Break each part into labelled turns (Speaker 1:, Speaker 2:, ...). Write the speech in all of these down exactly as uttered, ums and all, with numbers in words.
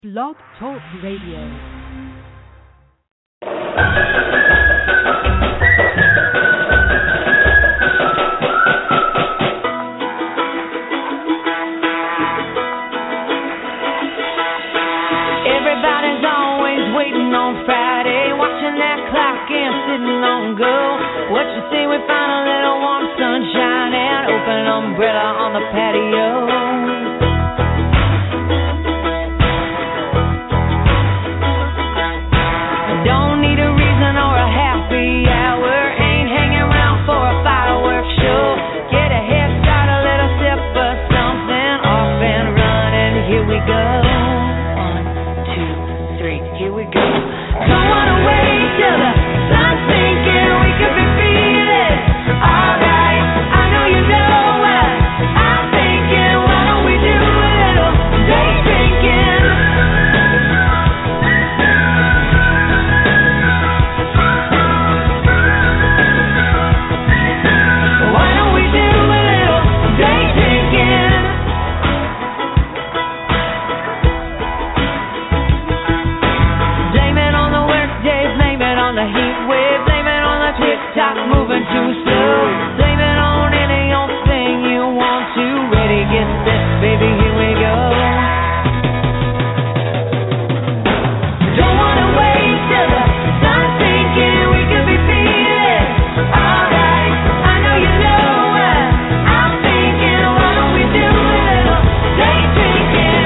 Speaker 1: Blog Talk Radio.
Speaker 2: Everybody's always waiting on Friday, watching that clock and sitting on go. What you say we find a little warm sunshine and open umbrella on the patio? Don't need a reason or a happy hour, ain't hanging around for a fireworks show. Get a head start, a little sip of something, off and running, here we go. Here we go. Don't wanna wait till the sun's sinking. We could be feeling alright. I know you know what I'm thinking. Why don't we do a little day drinking? Why don't we do a little day drinking? On the heat wave, blame it on the tick-tock moving too slow. Blame it on any old thing you want to. Ready, get set, baby, here we go. Don't wanna wait till the sun's sinking. We could be feeling alright. I know you know what I'm thinking. Why don't we do a little day drinking?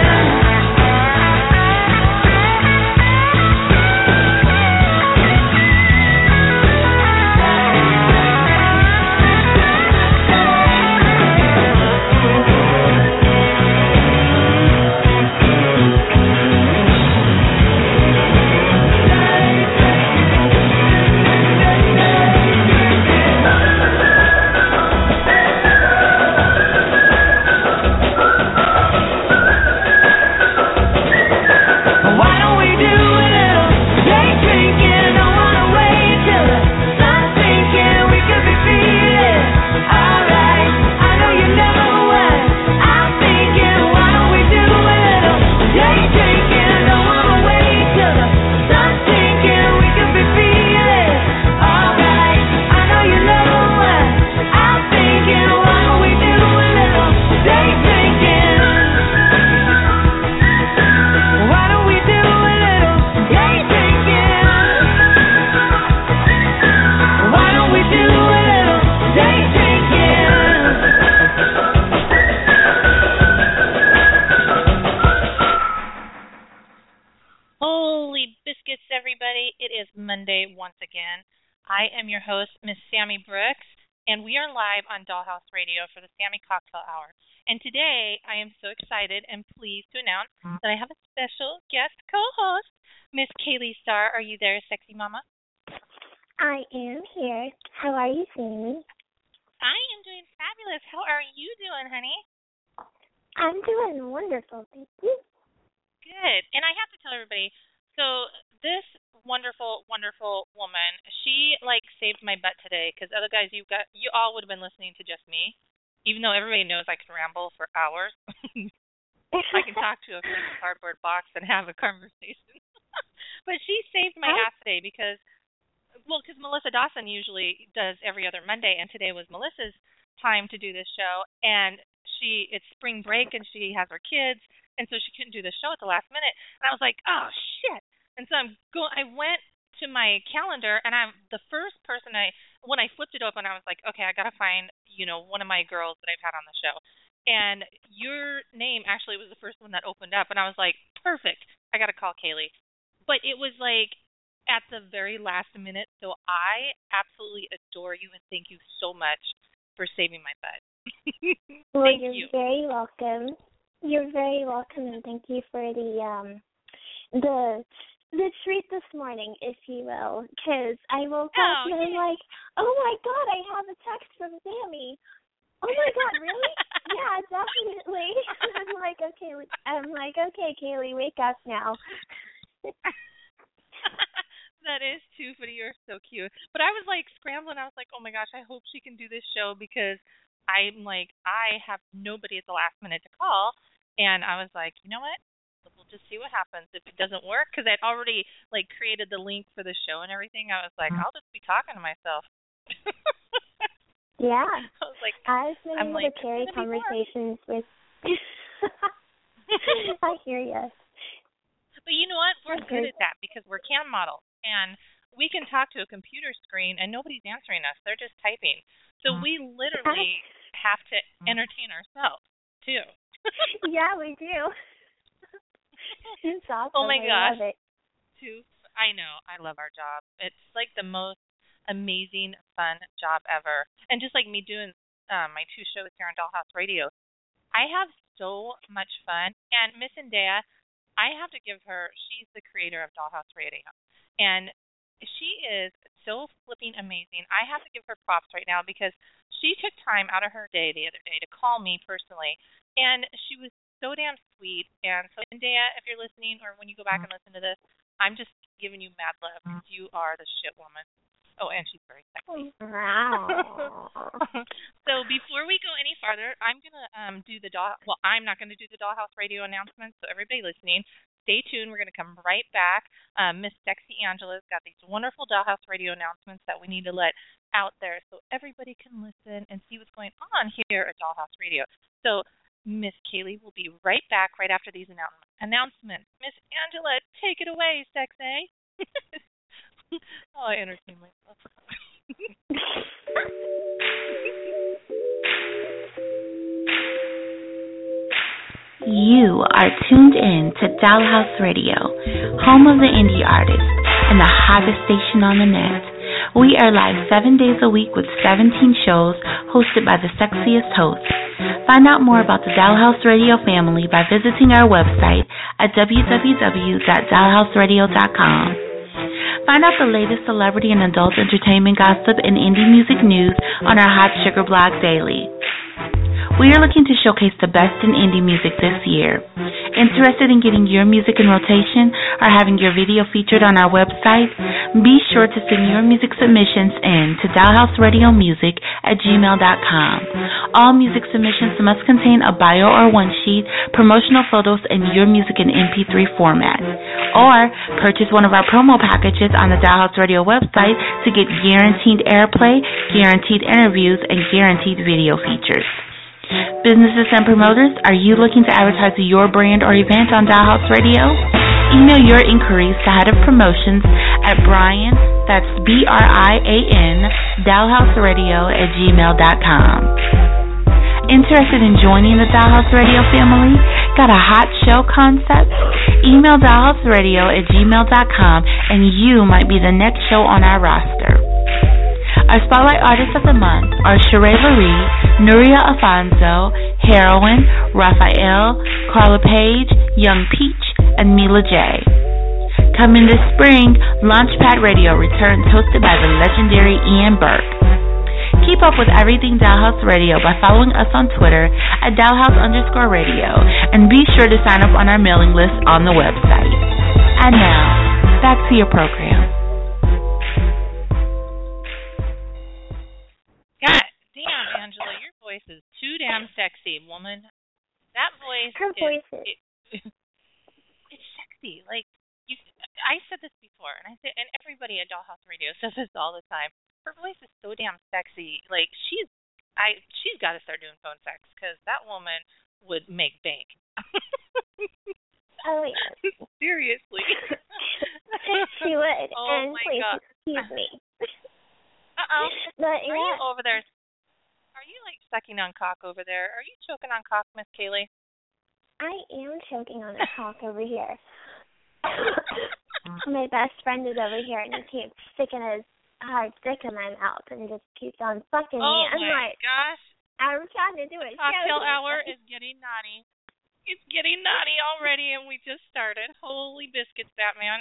Speaker 3: Monday once again. I am your host, Miss Sammy Brooks, and we are live on Dollhouse Radio for the Sammy Cocktail Hour. And today, I am so excited and pleased to announce that I have a special guest co-host, Miss Kaylee Starr. Are you there, sexy mama?
Speaker 4: I am here. How are you, Sammy?
Speaker 3: I am doing fabulous. How are you doing, honey?
Speaker 4: I'm doing wonderful, thank you.
Speaker 3: Good. And I have to tell everybody, so this wonderful, wonderful woman, she, like, saved my butt today, because other guys, you got, you all would have been listening to just me, even though everybody knows I can ramble for hours. I can talk to a freaking cardboard box and have a conversation. But she saved my ass today because, well, because Melissa Dawson usually does every other Monday, and today was Melissa's time to do this show, and she, it's spring break, and she has her kids, and so she couldn't do the show at the last minute, and I was like, oh, shit. And so I'm go. I went to my calendar, and I'm the first person I when I flipped it open, I was like, okay, I gotta find you know one of my girls that I've had on the show, and your name actually was the first one that opened up, and I was like, perfect. I gotta call Kaylee, but it was like at the very last minute. So I absolutely adore you and thank you so much for saving my butt.
Speaker 4: Well,
Speaker 3: thank
Speaker 4: you're
Speaker 3: you.
Speaker 4: very welcome. You're very welcome, and thank you for the um the. the treat this morning, if you will, because I woke
Speaker 3: oh,
Speaker 4: up and I'm
Speaker 3: yeah.
Speaker 4: like, oh my God, I have a text from Sammy. Oh my God, really? Yeah, definitely. I'm like, okay, I'm like, okay, Kaylee, wake up now.
Speaker 3: That is too funny. You're so cute. But I was like scrambling. I was like, oh my gosh, I hope she can do this show because I'm like, I have nobody at the last minute to call. And I was like, you know what? we'll just see what happens if it doesn't work. Because I'd already like created the link for the show and everything. I was like, I'll just be talking to myself.
Speaker 4: Yeah.
Speaker 3: I was like,
Speaker 4: I've been
Speaker 3: I'm
Speaker 4: able
Speaker 3: like,
Speaker 4: to carry conversations with. I hear you.
Speaker 3: But you know what? We're
Speaker 4: Okay.
Speaker 3: good at that because we're cam models. And we can talk to a computer screen and nobody's answering us. They're just typing. So we literally have to entertain ourselves, too.
Speaker 4: Yeah, we do. It's awesome.
Speaker 3: Oh, my
Speaker 4: I
Speaker 3: gosh.
Speaker 4: love it.
Speaker 3: Too. I know. I love our job. It's like the most amazing, fun job ever. And just like me doing um, my two shows here on Dollhouse Radio, I have so much fun. And Miss Indea, I have to give her, she's the creator of Dollhouse Radio. And she is so flipping amazing. I have to give her props right now because she took time out of her day the other day to call me personally. And she was so damn sweet. And so, Indea, if you're listening or when you go back and listen to this, I'm just giving you mad love because you are the shit woman. Oh, and she's very sexy.
Speaker 4: Wow.
Speaker 3: So before we go any farther, I'm gonna um do the doll. Well, I'm not gonna do the Dollhouse Radio announcements. So everybody listening, stay tuned. We're gonna come right back. Um, Miss Sexy Angela's got these wonderful Dollhouse Radio announcements that we need to let out there so everybody can listen and see what's going on here at Dollhouse Radio. So Miss Kaylee will be right back right after these annou- announcements. Miss Angela, take it away, sexy. Oh, I entertain myself.
Speaker 5: You are tuned in to Dollhouse Radio, home of the indie artist and the hottest station on the net. We are live seven days a week with seventeen shows hosted by the sexiest hosts. Find out more about the Dollhouse Radio family by visiting our website at w w w dot dollhouse radio dot com. Find out the latest celebrity and adult entertainment gossip and indie music news on our Hot Sugar blog daily. We are looking to showcase the best in indie music this year. Interested in getting your music in rotation or having your video featured on our website? Be sure to send your music submissions in to dollhouseradiomusic at gmail dot com. All music submissions must contain a bio or one sheet, promotional photos, and your music in M P three format. Or purchase one of our promo packages on the Dollhouse Radio website to get guaranteed airplay, guaranteed interviews, and guaranteed video features. Businesses and promoters, are you looking to advertise your brand or event on Dollhouse Radio? Email your inquiries to Head of Promotions at Brian, that's B R I A N, dollhouseradio at gmail dot com. Interested in joining the Dollhouse Radio family? Got a hot show concept? Email dollhouseradio at gmail dot com and you might be the next show on our roster. Our Spotlight Artists of the Month are Sheree Marie, Nuria Afonso, Heroin, Raphael, Carla Page, Young Peach, and Mila J. Coming this spring, Launchpad Radio returns hosted by the legendary Ian Burke. Keep up with everything Dollhouse Radio by following us on Twitter at Dollhouse underscore radio and be sure to sign up on our mailing list on the website. And now, back to your program.
Speaker 3: God damn, Angela, your voice is too damn sexy, woman. That voice
Speaker 4: Her
Speaker 3: is,
Speaker 4: voice is.
Speaker 3: It, it's sexy. Like you, I said this before, and I said, and everybody at Dollhouse Radio says this all the time. Her voice is so damn sexy. Like she's, I, she's got to start doing phone sex because that woman would make bank.
Speaker 4: Oh, yeah.
Speaker 3: Seriously.
Speaker 4: She would.
Speaker 3: Oh,
Speaker 4: and
Speaker 3: my
Speaker 4: please,
Speaker 3: God.
Speaker 4: excuse me.
Speaker 3: Uh-oh.
Speaker 4: But,
Speaker 3: Are
Speaker 4: yeah.
Speaker 3: you over there? Are you, like, sucking on cock over there? Are you choking on cock, Miss Kaylee?
Speaker 4: I am choking on a cock over here. My best friend is over here, and he keeps sticking his hard dick in my mouth and just keeps on fucking
Speaker 3: Oh,
Speaker 4: me. I'm
Speaker 3: my
Speaker 4: like,
Speaker 3: gosh.
Speaker 4: I'm trying to do it.
Speaker 3: Cocktail hour is getting naughty. It's getting naughty already, and we just started. Holy biscuits, Batman.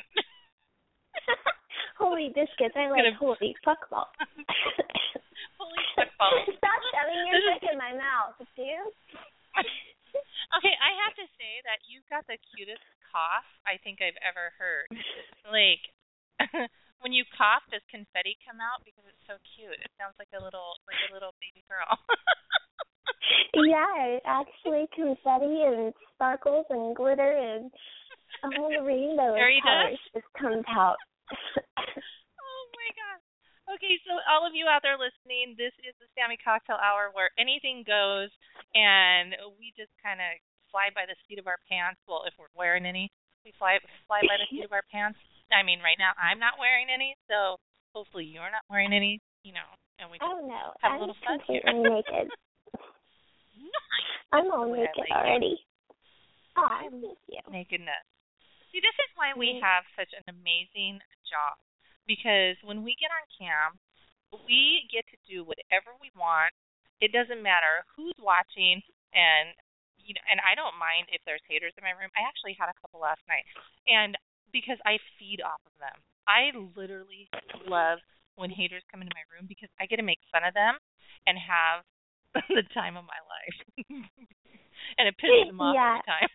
Speaker 4: Holy biscuits. I like
Speaker 3: Gonna-
Speaker 4: holy fuckball.
Speaker 3: Holy football.
Speaker 4: Stop shoving your dick in my mouth, dude.
Speaker 3: Okay, I have to say that you've got the cutest cough I think I've ever heard. Like, when you cough, does confetti come out? Because it's so cute. It sounds like a little, like a little baby girl.
Speaker 4: Yeah, actually confetti and sparkles and glitter and a whole rainbow of
Speaker 3: Fairy
Speaker 4: colors
Speaker 3: dust?
Speaker 4: just comes out.
Speaker 3: Oh my god. Okay, so all of you out there listening, this is the Sammy Cocktail Hour where anything goes, and we just kind of fly by the seat of our pants. Well, if we're wearing any, we fly fly by the seat of our pants. I mean, right now I'm not wearing any, so hopefully you're not wearing any. You know, and we just
Speaker 4: Oh no,
Speaker 3: have a
Speaker 4: I'm
Speaker 3: little fun here.
Speaker 4: completely naked.
Speaker 3: Nice.
Speaker 4: I'm all
Speaker 3: The way I
Speaker 4: naked
Speaker 3: like it.
Speaker 4: already. Oh,
Speaker 3: I
Speaker 4: thank you.
Speaker 3: nakedness. See, this is why we
Speaker 4: Mm.
Speaker 3: have such an amazing job. Because when we get on cam, we get to do whatever we want. It doesn't matter who's watching, and you know, and I don't mind if there's haters in my room. I actually had a couple last night, and because I feed off of them. I literally love when haters come into my room because I get to make fun of them and have the time of my life. And it pisses them off
Speaker 4: Yeah.
Speaker 3: every time.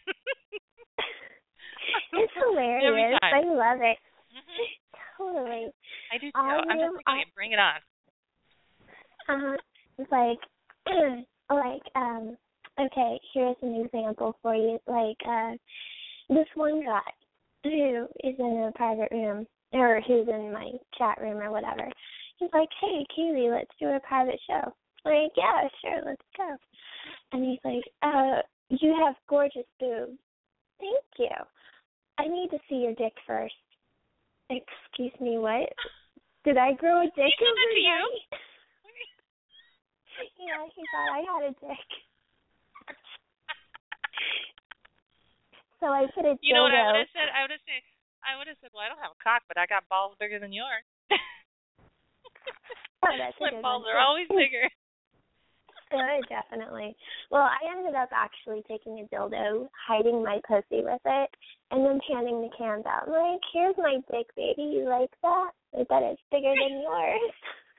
Speaker 4: It's hilarious.
Speaker 3: Every time.
Speaker 4: I love it.
Speaker 3: Mhm.
Speaker 4: Totally.
Speaker 3: I do too.
Speaker 4: I
Speaker 3: I'm just
Speaker 4: am-
Speaker 3: like, okay,
Speaker 4: I-
Speaker 3: bring it on.
Speaker 4: Uh, it's like, like, um, okay, here's an example for you. Like, uh, this one guy who is in a private room, or who's in my chat room or whatever, he's like, hey, Kaylee, let's do a private show. I'm like, yeah, sure, let's go. And he's like, uh, you have gorgeous boobs. Thank you. I need to see your dick first. Excuse me, what? Did I grow a dick
Speaker 3: He said that to you?
Speaker 4: overnight? Yeah, he thought I had a dick. So I put a dildo.
Speaker 3: You know what I would have said? I would have said, I would have said, well, I don't have a cock, but I got balls bigger than yours.
Speaker 4: Oh, that's a
Speaker 3: My
Speaker 4: good
Speaker 3: balls
Speaker 4: one,
Speaker 3: are
Speaker 4: too.
Speaker 3: always bigger.
Speaker 4: Good, definitely. Well, I ended up actually taking a dildo, hiding my pussy with it, and then handing the cans out. I'm like, here's my dick, baby. You like that? I bet it's bigger than yours.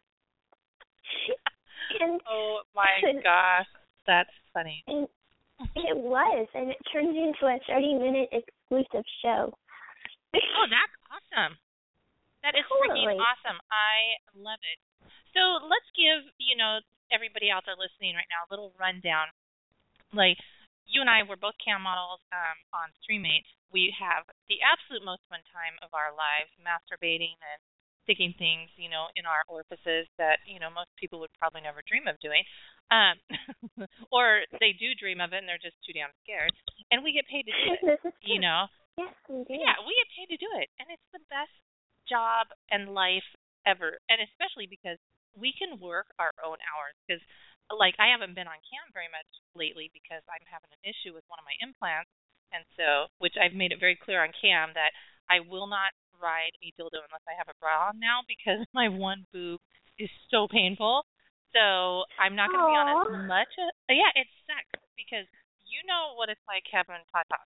Speaker 4: and,
Speaker 3: Oh my gosh, that's funny.
Speaker 4: and it was, and it turned into a thirty-minute exclusive show.
Speaker 3: Oh, that's awesome. That is freaking
Speaker 4: Totally.
Speaker 3: awesome. I love it. So let's give, you know, everybody out there listening right now a little rundown. Like, you and I, we're both cam models um, on StreamMate. We have the absolute most fun time of our lives masturbating and sticking things, you know, in our orifices that, you know, most people would probably never dream of doing. Um, or they do dream of it and they're just too damn scared. And we get paid to do it,
Speaker 4: This is
Speaker 3: you
Speaker 4: true.
Speaker 3: know.
Speaker 4: Yes, we do.
Speaker 3: Yeah, we get paid to do it, and it's the best job and life ever. And especially because we can work our own hours. Because, like, I haven't been on cam very much lately because I'm having an issue with one of my implants, and so, which I've made it very clear on cam that I will not ride a dildo unless I have a bra on now because my one boob is so painful. So I'm not going to be on as
Speaker 4: Aw.
Speaker 3: much. As, yeah, it sucks because you know what it's like having tatas.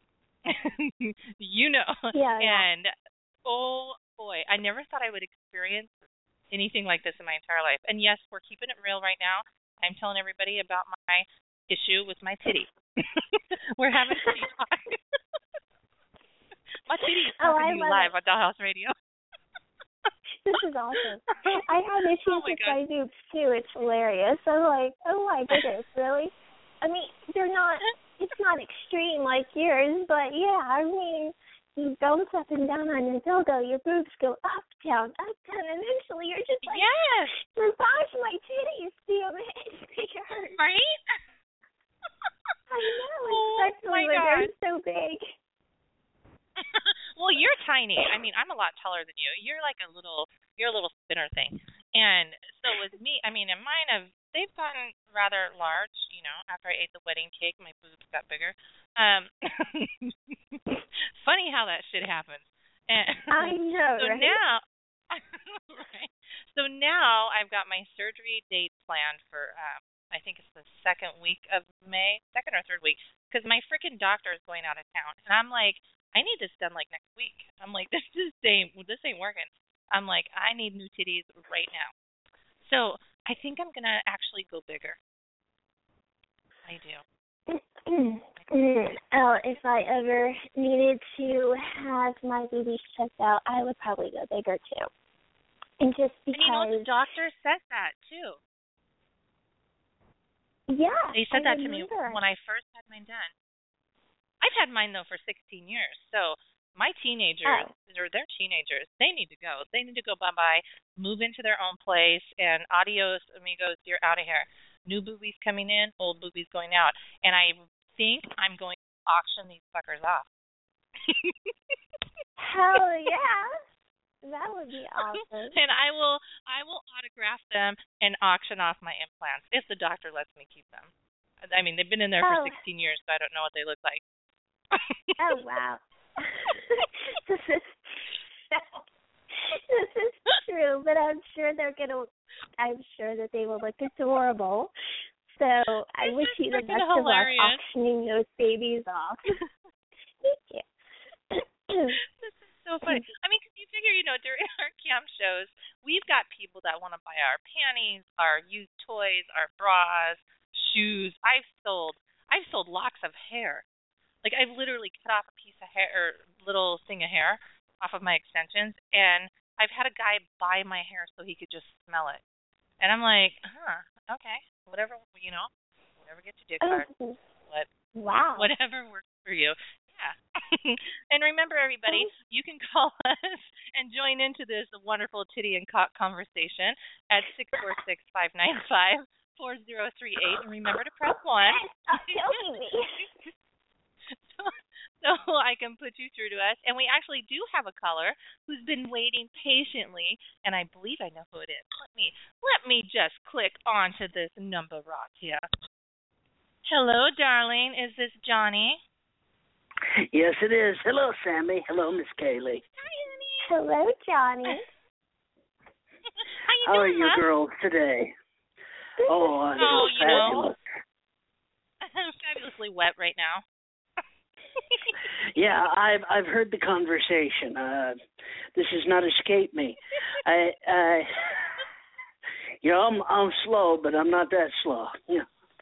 Speaker 3: You know.
Speaker 4: Yeah, yeah.
Speaker 3: And oh boy, I never thought I would experience anything like this in my entire life. And yes, we're keeping it real right now. I'm telling everybody about my issue with my titty. We're having titty talk. My titty is
Speaker 4: Oh,
Speaker 3: talking
Speaker 4: I
Speaker 3: to you
Speaker 4: love
Speaker 3: live
Speaker 4: it.
Speaker 3: on Dollhouse Radio.
Speaker 4: This is awesome. I have issues
Speaker 3: Oh my
Speaker 4: with
Speaker 3: God.
Speaker 4: my boobs too. It's hilarious. I'm like, oh my goodness, really? I mean, they're not. It's not extreme like yours, but yeah, I mean, you bounce up and down on your dildo, your boobs go up, down, up, down, and eventually you're just like,
Speaker 3: Yes.
Speaker 4: massage my titties, damn it, they hurt.
Speaker 3: Right?
Speaker 4: I know,
Speaker 3: Oh
Speaker 4: especially
Speaker 3: my
Speaker 4: when
Speaker 3: God.
Speaker 4: they're so big.
Speaker 3: Well, you're tiny. I mean, I'm a lot taller than you. You're like a little, you're a little spinner thing. And so with me, I mean, and mine have, they've gotten rather large, you know, after I ate the wedding cake, my boobs got bigger. Um, funny how that shit happens. And
Speaker 4: I know,
Speaker 3: so
Speaker 4: right?
Speaker 3: now, right. So now I've got my surgery date planned for, um, I think it's the second week of May, second or third week, because my freaking doctor is going out of town, and I'm like, I need this done like next week. I'm like, this is ain't this ain't working. I'm like, I need new titties right now. So I think I'm gonna actually go bigger. I do.
Speaker 4: Oh, if I ever needed to have my boobies checked out, I would probably go bigger too. And just
Speaker 3: And you know, the
Speaker 4: because,
Speaker 3: doctor says that too.
Speaker 4: Yeah.
Speaker 3: They said
Speaker 4: I
Speaker 3: that to me
Speaker 4: remember.
Speaker 3: when I first had mine done. I've had mine, though, for sixteen years. So my teenagers,
Speaker 4: Oh.
Speaker 3: or they're teenagers, they need to go. They need to go bye-bye, move into their own place, and adios, amigos, you're out of here. New boobies coming in, old boobies going out. And I think I'm going to auction these fuckers off.
Speaker 4: Hell yeah. That would be awesome.
Speaker 3: And I will I will autograph them and auction off my implants if the doctor lets me keep them. I mean, they've been in there for
Speaker 4: Oh.
Speaker 3: sixteen years, so I don't know what they look like.
Speaker 4: Oh, wow. this is this is true, but I'm sure they're gonna. I'm sure that they will look adorable. So I
Speaker 3: This
Speaker 4: wish
Speaker 3: is
Speaker 4: you the
Speaker 3: freaking
Speaker 4: best of luck
Speaker 3: hilarious.
Speaker 4: auctioning those babies off. Thank you.
Speaker 3: This is so funny. I mean, 'cause you figure, you know, during our camp shows, we've got people that want to buy our panties, our used toys, our bras, shoes. I've sold, I've sold locks of hair. Like, I've literally cut off a piece of hair, or little thing of hair off of my extensions, and I've had a guy buy my hair so he could just smell it. And I'm like, huh, okay, whatever, you know, whatever gets your dick hard.
Speaker 4: Oh,
Speaker 3: What,
Speaker 4: wow.
Speaker 3: whatever works for you. Yeah. And remember, everybody, you can call us and join into this wonderful titty and cock conversation at six four six, five nine five, four zero three eight. And remember to press one.
Speaker 4: Stop killing me.
Speaker 3: so, so I can put you through to us. And we actually do have a caller who's been waiting patiently, and I believe I know who it is. Let me let me just click onto this number right here. Hello, darling. Is this Johnny?
Speaker 6: Yes, it is. Hello, Sammy. Hello, Miss Kaylee.
Speaker 3: Hi, honey.
Speaker 4: Hello, Johnny.
Speaker 3: How you
Speaker 6: How are
Speaker 3: doing,
Speaker 6: you
Speaker 3: hon?
Speaker 6: girls today? Oh, I'm
Speaker 3: Oh,
Speaker 6: so
Speaker 3: you know.
Speaker 6: fabulous.
Speaker 3: I'm fabulously wet right now.
Speaker 6: Yeah, I've I've heard the conversation. Uh, this has not escaped me. I, I, you know, I'm I'm slow, but I'm not that slow. Yeah.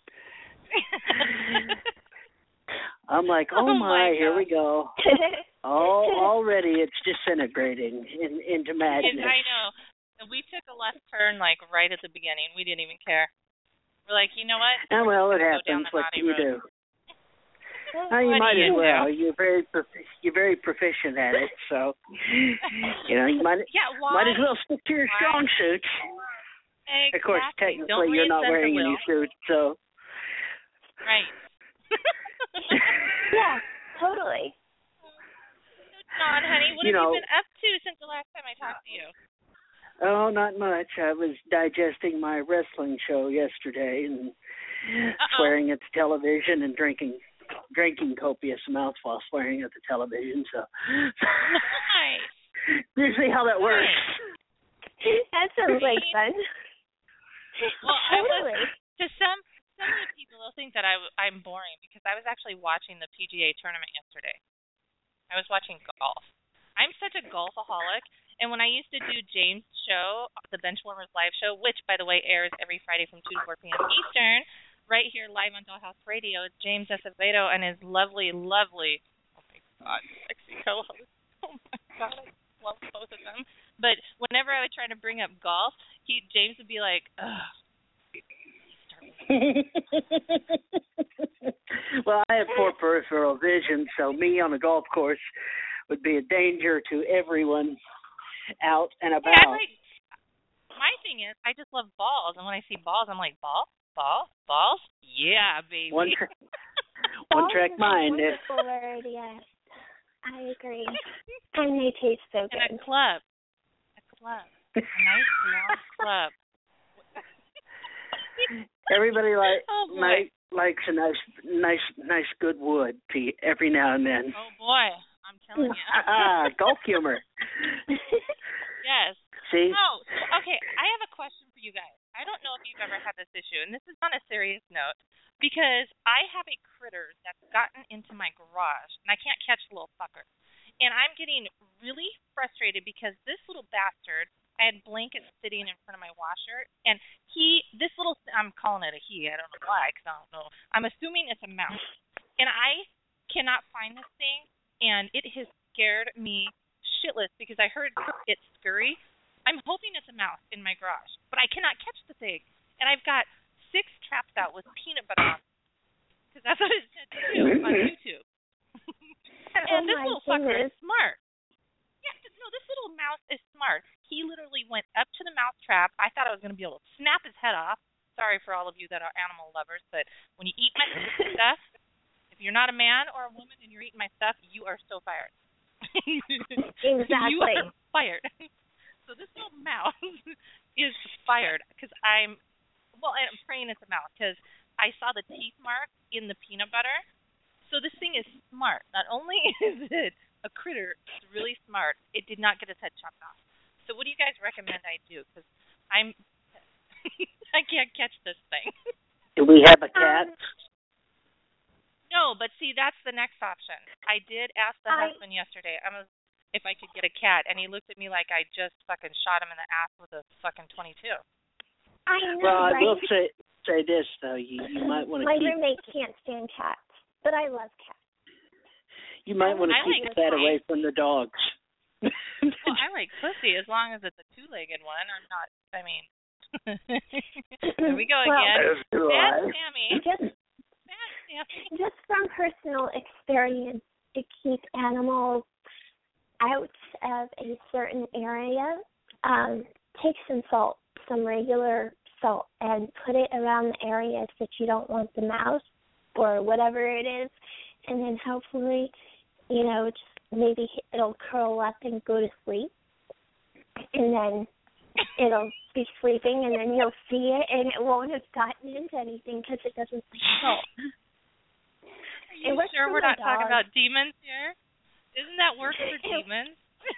Speaker 6: I'm like, oh,
Speaker 3: Oh,
Speaker 6: my,
Speaker 3: my
Speaker 6: here
Speaker 3: God.
Speaker 6: we go. Oh, already it's disintegrating in, into
Speaker 3: Yes,
Speaker 6: madness.
Speaker 3: I know. We took a left turn like right at the beginning. We didn't even care. We're like, you know what?
Speaker 6: And well, it
Speaker 3: We're just gonna go down
Speaker 6: happens.
Speaker 3: the
Speaker 6: What
Speaker 3: naughty
Speaker 6: can you
Speaker 3: road.
Speaker 6: do? Oh, you
Speaker 3: What
Speaker 6: might
Speaker 3: do
Speaker 6: as
Speaker 3: you
Speaker 6: well.
Speaker 3: do?
Speaker 6: You're very profi- you're very proficient at it, so you know you might
Speaker 3: Yeah, why?
Speaker 6: might as well stick to your
Speaker 3: Why?
Speaker 6: strong suits.
Speaker 3: Exactly.
Speaker 6: Of course,
Speaker 3: Don't
Speaker 6: technically you're not
Speaker 3: reinvent the
Speaker 6: wearing
Speaker 3: wheel.
Speaker 6: any suits, so
Speaker 3: Right.
Speaker 4: Yeah, totally.
Speaker 3: So, John, honey, what
Speaker 6: You
Speaker 3: have
Speaker 6: know-
Speaker 3: you been up to since the last time I talked to you?
Speaker 6: oh, not much. I was digesting my wrestling show yesterday and
Speaker 3: Uh-oh.
Speaker 6: swearing at the television and drinking drinking copious amounts while swearing at the television. So
Speaker 3: Nice.
Speaker 6: you see how that works.
Speaker 4: That sounds like fun.
Speaker 3: Well, I was,
Speaker 4: Totally.
Speaker 3: to some some of the people, they'll think that I, w- I'm boring because I was actually watching the P G A tournament yesterday. I was watching golf. I'm such a golfaholic, and when I used to do James' show, the Benchwarmers live show, which, by the way, airs every Friday from two to four p.m. Eastern, right here live on Dollhouse Radio, it's James Acevedo and his lovely, lovely, oh my God, sexy co-host. Oh my God, I love both of them. But whenever I would try to bring up golf, he James would be like, ugh.
Speaker 6: Well, I have poor peripheral vision, so me on a golf course would be a danger to everyone out and
Speaker 3: Hey,
Speaker 6: about.
Speaker 3: I like, my thing is, I just love balls, and when I see balls, I'm like, ball, ball, balls, yeah, baby.
Speaker 6: One, tra- one track
Speaker 4: Balls is a
Speaker 6: mind. eh?
Speaker 4: wonderful word, yes. I agree. And they taste so
Speaker 3: And a
Speaker 4: good.
Speaker 3: club, a club, a nice long club.
Speaker 6: Everybody like
Speaker 3: Oh boy,
Speaker 6: like likes a nice, nice, nice good wood Pete, every now and then.
Speaker 3: oh boy, I'm telling you.
Speaker 6: Ah, golf humor.
Speaker 3: Yes.
Speaker 6: See?
Speaker 3: Oh, okay. I have a question for you guys. I don't know if you've ever had this issue, and this is on a serious note, because I have a critter that's gotten into my garage, and I can't catch the little fucker. And I'm getting really frustrated because this little bastard, I had blankets sitting in front of my washer, and he, this little, I'm calling it a he, I don't know why, because I don't know. I'm assuming it's a mouse. And I cannot find this thing, and it has scared me shitless because I heard it scurry. I'm hoping it's a mouse in my garage, but I cannot catch the thing. And I've got six traps out with peanut butter on them. Because that's what it said to do on YouTube. And
Speaker 4: oh
Speaker 3: this
Speaker 4: my
Speaker 3: little fucker
Speaker 4: goodness.
Speaker 3: is smart. Yeah, th- no, this little mouse is smart. He literally went up to the mouse trap. I thought I was going to be able to snap his head off. Sorry for all of you that are animal lovers, but when you eat my stuff, if you're not a man or a woman and you're eating my stuff, you are so fired.
Speaker 4: Exactly.
Speaker 3: You are fired. So this little mouse is fired because I'm, well, I'm praying it's a mouse because I saw the teeth mark in the peanut butter. So this thing is smart. Not only is it a critter, it's really smart. It did not get its head chopped off. So what do you guys recommend I do? Because I'm, I can't catch this thing.
Speaker 6: Do we have a cat?
Speaker 4: Um,
Speaker 3: No, but see, that's the next option. I did ask the
Speaker 4: I-
Speaker 3: husband yesterday I was, if I could get a cat, and he looked at me like I just fucking shot him in the ass with a fucking twenty-two.
Speaker 4: I know,
Speaker 6: Well, I
Speaker 4: right?
Speaker 6: will say say this though. You you might want to
Speaker 4: My
Speaker 6: keep
Speaker 4: roommate can't stand cats, but I love cats.
Speaker 6: you might want to
Speaker 3: I
Speaker 6: keep
Speaker 3: like
Speaker 6: the cat
Speaker 3: pussy.
Speaker 6: away from the dogs.
Speaker 3: Well, I like pussy as long as it's a two-legged one. I'm not, I mean, there we go
Speaker 4: Well,
Speaker 3: again.
Speaker 6: As do
Speaker 3: Bad
Speaker 6: I.
Speaker 3: Sammy.
Speaker 4: Just
Speaker 3: Bad Sammy.
Speaker 4: just from personal experience, to keep animals out of a certain area, um, take some salt, some regular salt, and put it around the areas that you don't want the mouse or whatever it is, and then hopefully, you know, just maybe it'll curl up and go to sleep, and then it'll be sleeping, and then you'll see it, and it won't have gotten into anything because it doesn't like salt.
Speaker 3: Are you
Speaker 4: It works
Speaker 3: sure
Speaker 4: for
Speaker 3: we're
Speaker 4: my
Speaker 3: not talking
Speaker 4: dog.
Speaker 3: about demons here? Isn't that work for demons?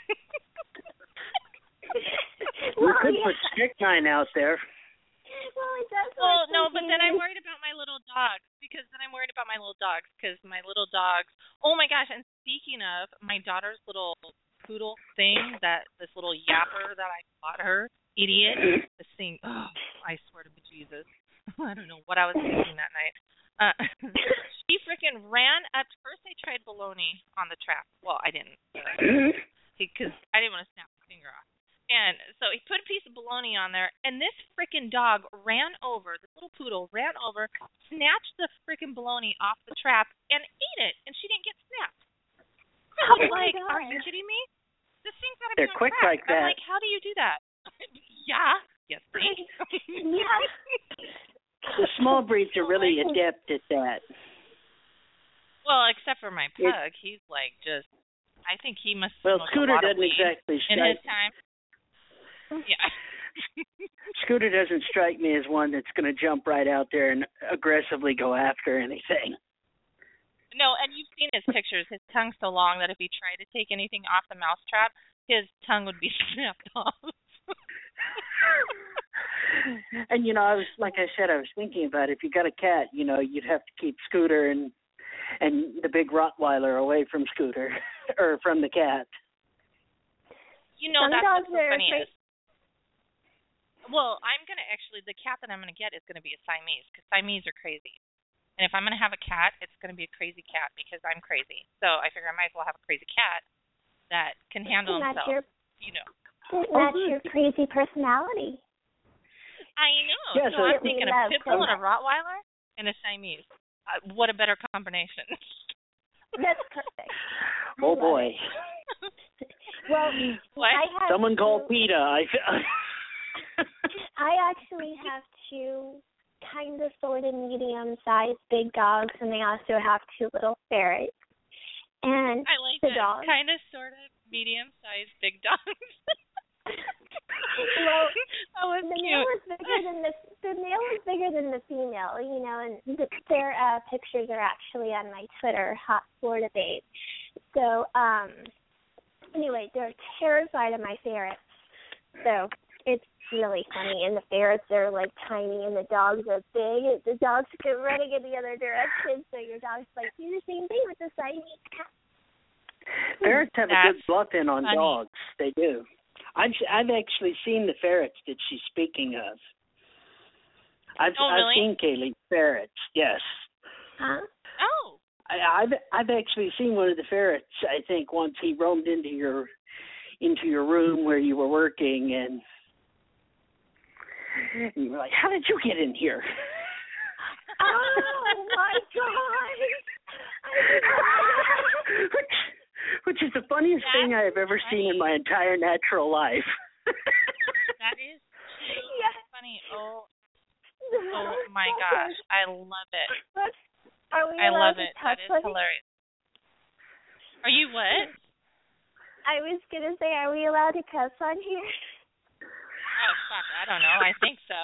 Speaker 6: We
Speaker 4: Well,
Speaker 6: could
Speaker 4: yeah.
Speaker 6: put strychnine out there.
Speaker 4: Well, it does
Speaker 3: Well,
Speaker 4: work
Speaker 3: no,
Speaker 4: for
Speaker 3: but then I'm
Speaker 4: demons.
Speaker 3: worried about my little dogs because then I'm worried about my little dogs because my little dogs. Oh my gosh! And speaking of my daughter's little poodle thing, that this little yapper that I bought her, idiot. This thing. Oh, I swear to Jesus, I don't know what I was thinking that night. Uh, she freaking ran up. First, I tried bologna on the trap. Well, I didn't because I didn't want to snap my finger off. And so he put a piece of bologna on there, and this freaking dog ran over, this little poodle ran over, snatched the freaking bologna off the trap, and ate it, and she didn't get snapped. I
Speaker 4: Oh
Speaker 3: was
Speaker 4: my
Speaker 3: like, are you
Speaker 4: God.
Speaker 3: kidding me? This thing's got to be
Speaker 6: They're
Speaker 3: on
Speaker 6: quick
Speaker 3: track.
Speaker 6: like
Speaker 3: I'm
Speaker 6: that.
Speaker 3: like, how do you do that? Yeah. Yes, please.
Speaker 4: Yeah.
Speaker 6: The small breeds are really
Speaker 4: Oh my
Speaker 6: adept at that.
Speaker 3: Well, except for my
Speaker 6: It-
Speaker 3: pug. He's like just, I think he must
Speaker 6: Well,
Speaker 3: smoke
Speaker 6: Scooter
Speaker 3: a lot of
Speaker 6: doesn't
Speaker 3: weed
Speaker 6: exactly
Speaker 3: in his
Speaker 6: strike.
Speaker 3: time. Yeah.
Speaker 6: Scooter doesn't strike me as one that's going to jump right out there and aggressively go after anything.
Speaker 3: No, and you've seen his pictures. His tongue's so long that if he tried to take anything off the mousetrap, his tongue would be snapped off.
Speaker 6: And you know, I was like I said, I was thinking about if you got a cat, you know, you'd have to keep Scooter and and the big Rottweiler away from Scooter or from the cat.
Speaker 3: You know,
Speaker 4: Some
Speaker 3: that's
Speaker 4: dogs
Speaker 3: what's so
Speaker 4: are
Speaker 3: funny
Speaker 4: afraid-
Speaker 3: is. Well, I'm gonna actually the cat that I'm gonna get is gonna be a Siamese because Siamese are crazy. And if I'm gonna have a cat, it's gonna be a crazy cat because I'm crazy. So I figure I might as well have a crazy cat that can handle
Speaker 4: Match
Speaker 3: himself.
Speaker 4: your,
Speaker 3: You know.
Speaker 4: match your crazy personality.
Speaker 3: I know.
Speaker 6: Yeah,
Speaker 3: so
Speaker 6: so-
Speaker 3: I'm thinking a
Speaker 4: Love
Speaker 3: pit bull and a
Speaker 4: so
Speaker 3: Rottweiler and a Siamese. Uh, what a better combination.
Speaker 4: That's perfect.
Speaker 6: Oh
Speaker 4: love
Speaker 6: boy!
Speaker 4: Well,
Speaker 3: What?
Speaker 4: I have
Speaker 6: Someone
Speaker 4: two,
Speaker 6: call PETA. I.
Speaker 4: I actually have two kind of sort of medium-sized big dogs, and they also have two little ferrets. And
Speaker 3: I like
Speaker 4: the
Speaker 3: that.
Speaker 4: dog.
Speaker 3: Kind of, sort of, medium-sized big dogs.
Speaker 4: Well,
Speaker 3: that was
Speaker 4: the
Speaker 3: cute.
Speaker 4: male is bigger than the the male is bigger than the female, you know, and the, their uh, pictures are actually on my Twitter, Hot Florida Babe. So, um, anyway, they're terrified of my ferrets. So it's really funny, and the ferrets are like tiny, and the dogs are big. The dogs are running in the other direction, so your dog's like, do the same thing with the Siamese cat.
Speaker 6: Ferrets have a
Speaker 3: That's
Speaker 6: good bluff in on
Speaker 3: funny.
Speaker 6: dogs. They do. I've I've actually seen the ferrets that she's speaking of. I've
Speaker 3: Oh,
Speaker 6: I've
Speaker 3: really?
Speaker 6: seen Kaylee's ferrets. Yes,
Speaker 4: Huh?
Speaker 3: Oh.
Speaker 6: I, I've I've actually seen one of the ferrets. I think once he roamed into your into your room where you were working, and you were like, "How did you get in here?"
Speaker 4: God.
Speaker 6: which, which is the funniest
Speaker 3: That's
Speaker 6: thing I have ever
Speaker 3: funny.
Speaker 6: seen in my entire natural life.
Speaker 3: That is too
Speaker 4: Yeah.
Speaker 3: funny. Oh, oh my gosh. I love it.
Speaker 4: Let's, are we
Speaker 3: I
Speaker 4: allowed
Speaker 3: love
Speaker 4: to
Speaker 3: it.
Speaker 4: touch
Speaker 3: That is
Speaker 4: on it?
Speaker 3: hilarious. Are you what?
Speaker 4: I was gonna say, are we allowed to cuss on here?
Speaker 3: Oh, fuck. I don't know. I think so.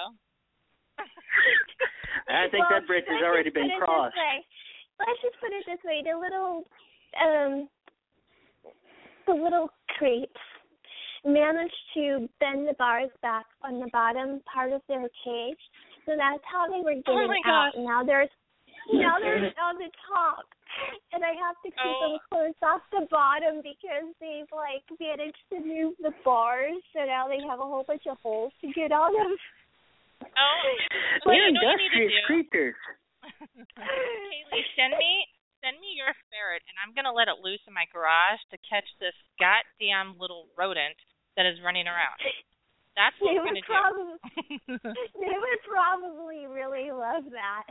Speaker 6: I think
Speaker 4: Well,
Speaker 6: that bridge has
Speaker 4: let's
Speaker 6: already
Speaker 4: just put
Speaker 6: been
Speaker 4: it
Speaker 6: crossed.
Speaker 4: This way. Let's just put it this way: the little, um, the little creeps managed to bend the bars back on the bottom part of their cage, so that's how they were getting
Speaker 3: Oh my
Speaker 4: out.
Speaker 3: gosh.
Speaker 4: Now they're now they're on the top, and I have to keep
Speaker 3: Oh.
Speaker 4: them close off the bottom because they've like managed to move the bars, so now they have a whole bunch of holes to get out of.
Speaker 3: Oh, well,
Speaker 6: We're
Speaker 3: you know what you need to
Speaker 6: industrious
Speaker 3: do?
Speaker 6: creatures.
Speaker 3: Kaylee, send me send me your ferret, and I'm gonna let it loose in my garage to catch this goddamn little rodent that is running around. That's what
Speaker 4: They
Speaker 3: we're
Speaker 4: would
Speaker 3: gonna
Speaker 4: probably
Speaker 3: do.
Speaker 4: they would probably really love that.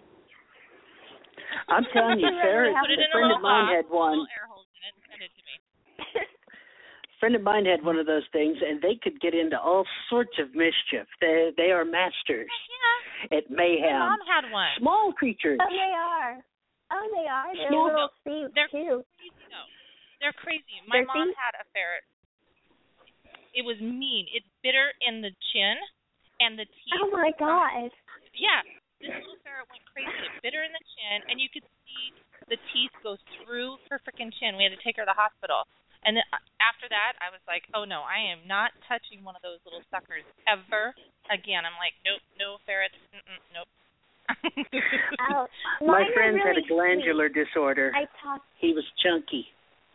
Speaker 6: I'm telling you, Sarah,
Speaker 3: Put it
Speaker 6: a
Speaker 3: in a
Speaker 6: friend
Speaker 3: little
Speaker 6: of mine
Speaker 3: box,
Speaker 6: had one.
Speaker 3: little air holes in it, and send it to me.
Speaker 6: A friend of mine had one of those things, and they could get into all sorts of mischief. They they are masters
Speaker 3: Yeah,
Speaker 6: at mayhem.
Speaker 3: my mom had one.
Speaker 6: Small creatures.
Speaker 4: Oh, they are. Oh, they are. They're
Speaker 6: Small-
Speaker 4: little thieves
Speaker 3: They're
Speaker 4: too.
Speaker 3: crazy though. They're crazy. My
Speaker 4: They're
Speaker 3: mom
Speaker 4: thieves?
Speaker 3: had a ferret. It was mean. It bit her in the chin and the teeth.
Speaker 4: Oh my God.
Speaker 3: Yeah, this little ferret went crazy. It bit her in the chin, and you could see the teeth go through her freaking chin. We had to take her to the hospital. And then after that, I was like, oh, no, I am not touching one of those little suckers ever again. I'm like, nope, no ferrets. Mm-mm, nope.
Speaker 4: Oh,
Speaker 6: My
Speaker 4: mine
Speaker 6: friend
Speaker 4: are
Speaker 6: had
Speaker 4: really
Speaker 6: a glandular disorder.
Speaker 4: sweet. I talk.
Speaker 6: He was chunky.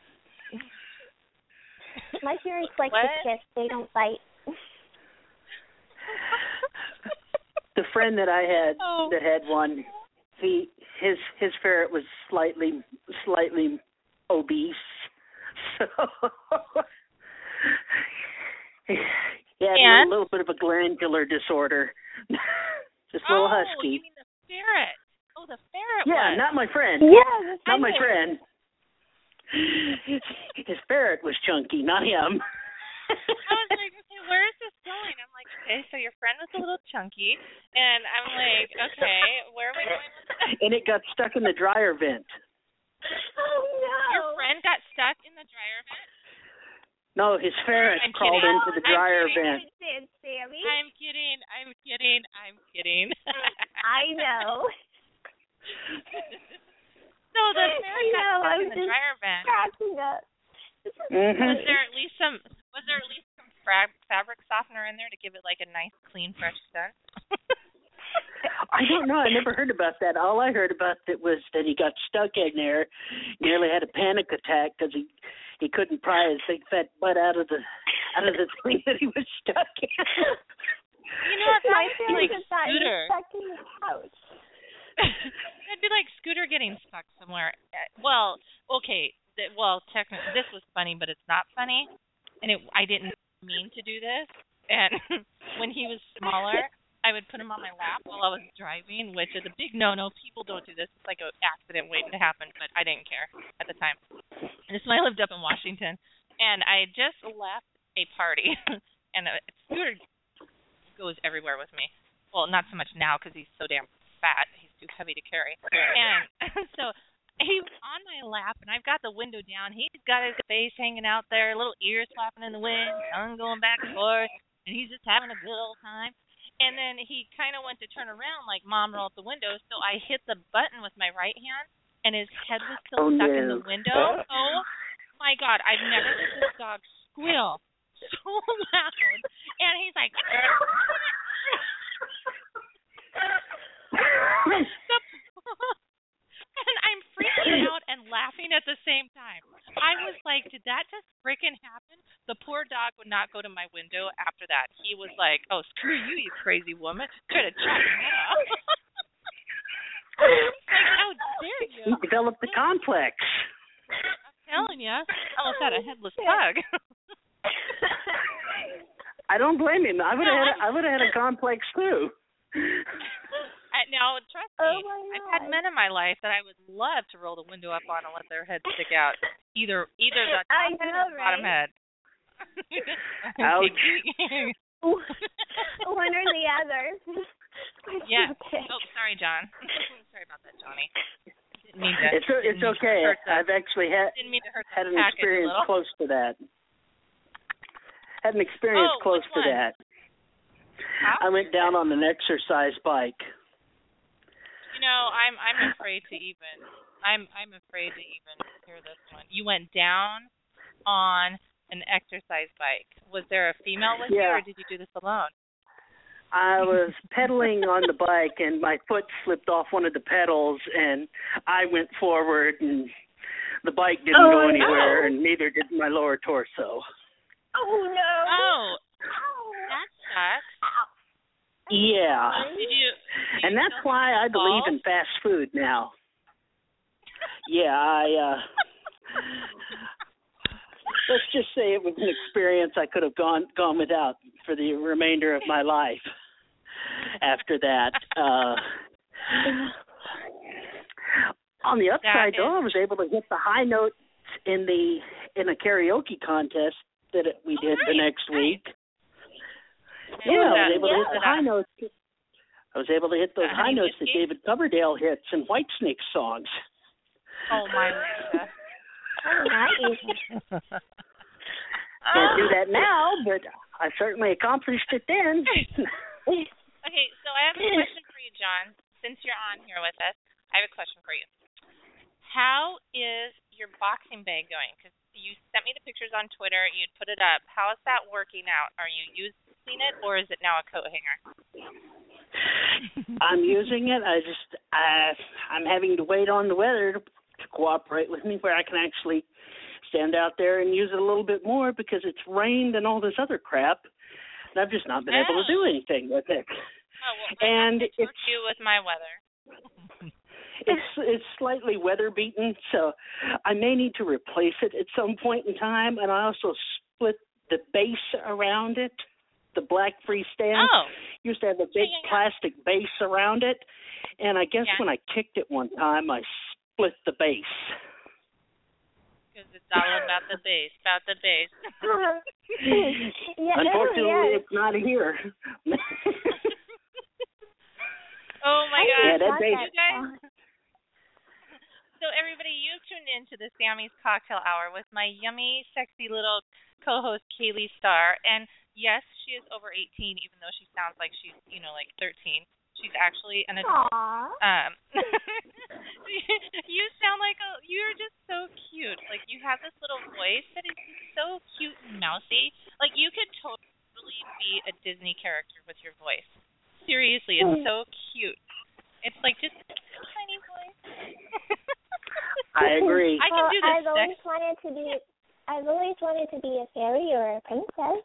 Speaker 4: My parents like
Speaker 3: What?
Speaker 4: to kiss. They don't bite.
Speaker 6: The friend that I had
Speaker 3: Oh.
Speaker 6: that had one, he his his ferret was slightly slightly obese. So he had a
Speaker 3: And?
Speaker 6: little bit of a glandular disorder. Just a little
Speaker 3: oh,
Speaker 6: husky.
Speaker 3: you mean the ferret. Oh, the ferret
Speaker 6: Yeah,
Speaker 3: was.
Speaker 6: not my friend.
Speaker 4: Yeah, that's
Speaker 6: Not my
Speaker 3: I know.
Speaker 6: friend. His ferret was chunky, not him.
Speaker 3: I was like, okay, where is this going? I'm like, okay, so your friend was a little chunky, and I'm like, okay, where are we going with this?
Speaker 6: And it got stuck in the dryer vent.
Speaker 4: Oh no.
Speaker 3: Your friend got stuck in the dryer vent?
Speaker 6: No, his ferret
Speaker 3: I'm
Speaker 6: crawled
Speaker 3: kidding.
Speaker 6: into the
Speaker 3: I'm
Speaker 6: dryer
Speaker 3: kidding.
Speaker 6: vent.
Speaker 4: Understand, Sammy.
Speaker 3: I'm kidding. I'm kidding. I'm kidding.
Speaker 4: I know.
Speaker 3: So the ferret
Speaker 4: I
Speaker 3: got
Speaker 4: know,
Speaker 3: stuck
Speaker 4: I
Speaker 3: in
Speaker 4: was
Speaker 3: the
Speaker 4: just
Speaker 3: dryer vent.
Speaker 4: cracking up.
Speaker 6: Mm-hmm.
Speaker 3: Was there at least some? Was there at least some fra- fabric softener in there to give it like a nice, clean, fresh scent?
Speaker 6: I don't know. I never heard about that. All I heard about it was that he got stuck in there, nearly had a panic attack because he he couldn't pry his big fat butt out of the out of the thing that he was stuck in.
Speaker 3: You know what? That
Speaker 4: My
Speaker 3: would be
Speaker 4: family
Speaker 3: like
Speaker 4: just thought he was
Speaker 3: Scooter.
Speaker 4: stuck in the couch.
Speaker 3: That'd be like Scooter getting stuck somewhere. Uh, Well, okay. th- Well, technically, this was funny, but it's not funny, and it. I didn't mean to do this. And when he was smaller, I would put him on my lap while I was driving, which is a big no-no. People don't do this. It's like an accident waiting to happen, but I didn't care at the time. And this is when I lived up in Washington, and I had just left a party, and uh, Scooter goes everywhere with me. Well, not so much now because he's so damn fat. He's too heavy to carry. And so he was on my lap, and I've got the window down. He's got his face hanging out there, little ears flapping in the wind, tongue going back and forth, and he's just having a good old time. And then he kind of went to turn around like Mom rolled the window, so I hit the button with my right hand, and his head was still
Speaker 6: Oh,
Speaker 3: stuck
Speaker 6: no.
Speaker 3: in the window. Oh, my God. I've never heard this dog squeal so loud. And he's like... And I'm freaking out and laughing at the same time. I was like, did that just freaking happen? The poor dog would not go to my window after that. He was like, oh, screw you, you crazy woman. Try to chop your head off. Like, how dare you?
Speaker 6: He developed the complex.
Speaker 3: I'm telling you. I almost had a headless pug.
Speaker 6: I don't blame him. I would have
Speaker 3: No,
Speaker 6: had. I would have had a complex too.
Speaker 3: I, no, Now, trust
Speaker 4: Oh
Speaker 3: me,
Speaker 4: my
Speaker 3: I've had
Speaker 4: God.
Speaker 3: men in my life that I would love to roll the window up on and let their head stick out. Either either the top
Speaker 4: I
Speaker 3: head
Speaker 4: know,
Speaker 3: or the bottom
Speaker 4: right?
Speaker 3: head.
Speaker 6: Ouch.
Speaker 4: One or the other.
Speaker 3: Yeah.
Speaker 4: Okay.
Speaker 3: Oh, sorry, John. sorry about that, Johnny. Didn't mean to.
Speaker 6: It's o-
Speaker 3: didn't
Speaker 6: it's
Speaker 3: mean to
Speaker 6: okay.
Speaker 3: hurt the-
Speaker 6: I've actually had
Speaker 3: Didn't mean to hurt the
Speaker 6: had an
Speaker 3: package a
Speaker 6: experience
Speaker 3: little.
Speaker 6: close to that. Had an experience
Speaker 3: Oh,
Speaker 6: close
Speaker 3: which
Speaker 6: to
Speaker 3: one?
Speaker 6: that.
Speaker 3: How?
Speaker 6: I went down on an exercise bike.
Speaker 3: You know, I'm I'm afraid to even. I'm I'm afraid to even hear this one. You went down on an exercise bike. Was there a female with you,
Speaker 6: Yeah.
Speaker 3: or did you do this alone?
Speaker 6: I was pedaling on the bike, and my foot slipped off one of the pedals, and I went forward, and the bike didn't
Speaker 4: Oh,
Speaker 6: go anywhere,
Speaker 4: no.
Speaker 6: and neither did my lower torso.
Speaker 4: Oh no.
Speaker 3: Oh,
Speaker 4: Ow.
Speaker 3: that sucks.
Speaker 6: Yeah.
Speaker 3: Did you? did you
Speaker 6: And that's
Speaker 3: still
Speaker 6: why I
Speaker 3: have
Speaker 6: believe
Speaker 3: balls?
Speaker 6: in fast food now. Yeah, I, uh, let's just say it was an experience I could have gone gone without for the remainder of my life after that. Uh, on the upside,
Speaker 3: That
Speaker 6: though, I
Speaker 3: is-
Speaker 6: was able to hit the high notes in the in a karaoke contest that it- we
Speaker 3: Oh,
Speaker 6: did the
Speaker 3: nice,
Speaker 6: next
Speaker 3: nice.
Speaker 6: week.
Speaker 3: And
Speaker 6: Yeah,
Speaker 3: was
Speaker 6: I
Speaker 3: that-
Speaker 6: was able to hit
Speaker 3: was
Speaker 6: the
Speaker 3: that-
Speaker 6: high notes. I was able to hit those
Speaker 3: Uh,
Speaker 6: high
Speaker 3: Honey
Speaker 6: notes that
Speaker 3: Whiskey?
Speaker 6: David Coverdale hits in Whitesnake songs.
Speaker 3: Oh my Lisa.
Speaker 4: Oh, nice.
Speaker 6: Can't do that now, but I certainly accomplished it then.
Speaker 3: Okay, so I have a question for you, John. Since you're on here with us, I have a question for you. How is your boxing bag going? Because you sent me the pictures on Twitter. You'd put it up. How is that working out? Are you using it, or is it now a coat hanger?
Speaker 6: I'm using it. I just I, I'm having to wait on the weather to, to cooperate with me, where I can actually stand out there and use it a little bit more, because it's rained and all this other crap, and I've just not been able to do anything with it.
Speaker 3: Oh, well,
Speaker 6: And
Speaker 3: I
Speaker 6: it's
Speaker 3: torture you with my weather.
Speaker 6: it's it's slightly weather beaten, so I may need to replace it at some point in time. And I also split the base around it, the black freestand.
Speaker 3: Oh.
Speaker 6: Used to have a big
Speaker 3: Yeah, yeah, yeah.
Speaker 6: plastic base around it, and I guess
Speaker 3: Yeah.
Speaker 6: when I kicked it one time, I split the base.
Speaker 3: Because it's all about the base, about the base.
Speaker 4: Yeah,
Speaker 6: Unfortunately,
Speaker 4: oh, yeah.
Speaker 6: it's not here.
Speaker 3: Oh my
Speaker 4: I
Speaker 3: gosh.
Speaker 6: Yeah, that
Speaker 4: got
Speaker 6: base-
Speaker 3: You guys. So everybody, you've tuned in to the Sammy's Cocktail Hour with my yummy, sexy little co-host Kaylee Starr. And yes, she is over eighteen, even though she sounds like she's, you know, like thirteen. She's actually an adult.
Speaker 4: Aw.
Speaker 3: Um, you sound like a, you're just so cute. Like you have this little voice that is just so cute and mousy. Like you could totally be a Disney character with your voice. Seriously, it's so cute. It's like just a tiny voice.
Speaker 6: I agree.
Speaker 3: I can
Speaker 4: Well,
Speaker 3: do this.
Speaker 4: I've always
Speaker 3: sex-
Speaker 4: wanted to be. I've always wanted to be a fairy or a princess.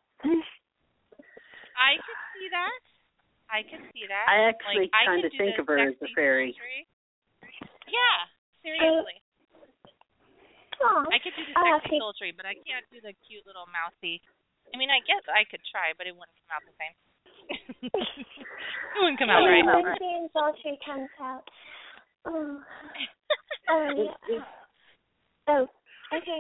Speaker 3: I could see that. I could see that.
Speaker 6: I actually
Speaker 3: like, I
Speaker 6: kind
Speaker 3: could
Speaker 6: of
Speaker 3: do
Speaker 6: think
Speaker 3: the
Speaker 6: of her as a
Speaker 3: sexy
Speaker 6: fairy.
Speaker 3: sultry. Yeah, seriously.
Speaker 4: Aw.
Speaker 3: I could do the
Speaker 4: I'll have
Speaker 3: sexy
Speaker 4: to-
Speaker 3: sultry, but I can't do the cute little mousy. I mean, I guess I could try, but it wouldn't come out the same. It wouldn't come out
Speaker 4: When
Speaker 3: right.
Speaker 4: Sexy and sultry comes out. Oh. Oh, yeah. Oh, okay.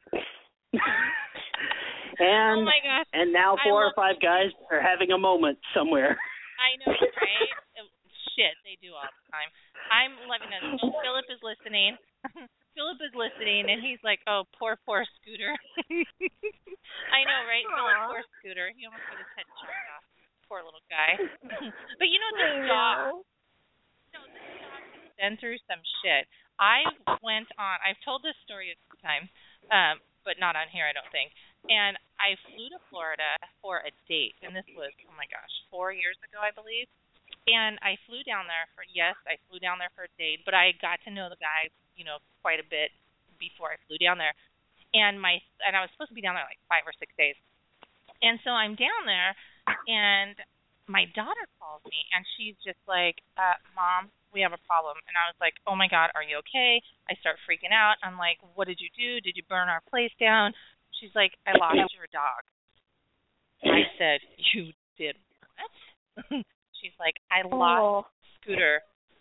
Speaker 6: and
Speaker 3: Oh my gosh.
Speaker 6: and now
Speaker 3: I
Speaker 6: four or
Speaker 3: love-
Speaker 6: five guys are having a moment somewhere.
Speaker 3: I know, right? Oh, shit, they do all the time. I'm loving it. Oh, Philip is listening. Philip is listening, and he's like, oh, poor, poor Scooter. I know, right? Philip,
Speaker 4: Aw.
Speaker 3: poor Scooter. He almost got his head chopped off. Poor little guy. But you know,
Speaker 4: I
Speaker 3: this dog,
Speaker 4: know.
Speaker 3: no, this dog has been through some shit. I went on, I've told this story a few times, um, but not on here, I don't think. And I flew to Florida for a date, and this was, oh my gosh, four years ago, I believe. And I flew down there for, yes, I flew down there for a date, but I got to know the guy, you know, quite a bit before I flew down there. And my, and I was supposed to be down there like five or six days. And so I'm down there, and my daughter calls me, and she's just like, uh, Mom, we have a problem. And I was like, oh, my God, are you okay? I start freaking out. I'm like, what did you do? Did you burn our place down? She's like, I lost your dog. I said, you did what? She's like, I lost
Speaker 4: Oh.
Speaker 3: Scooter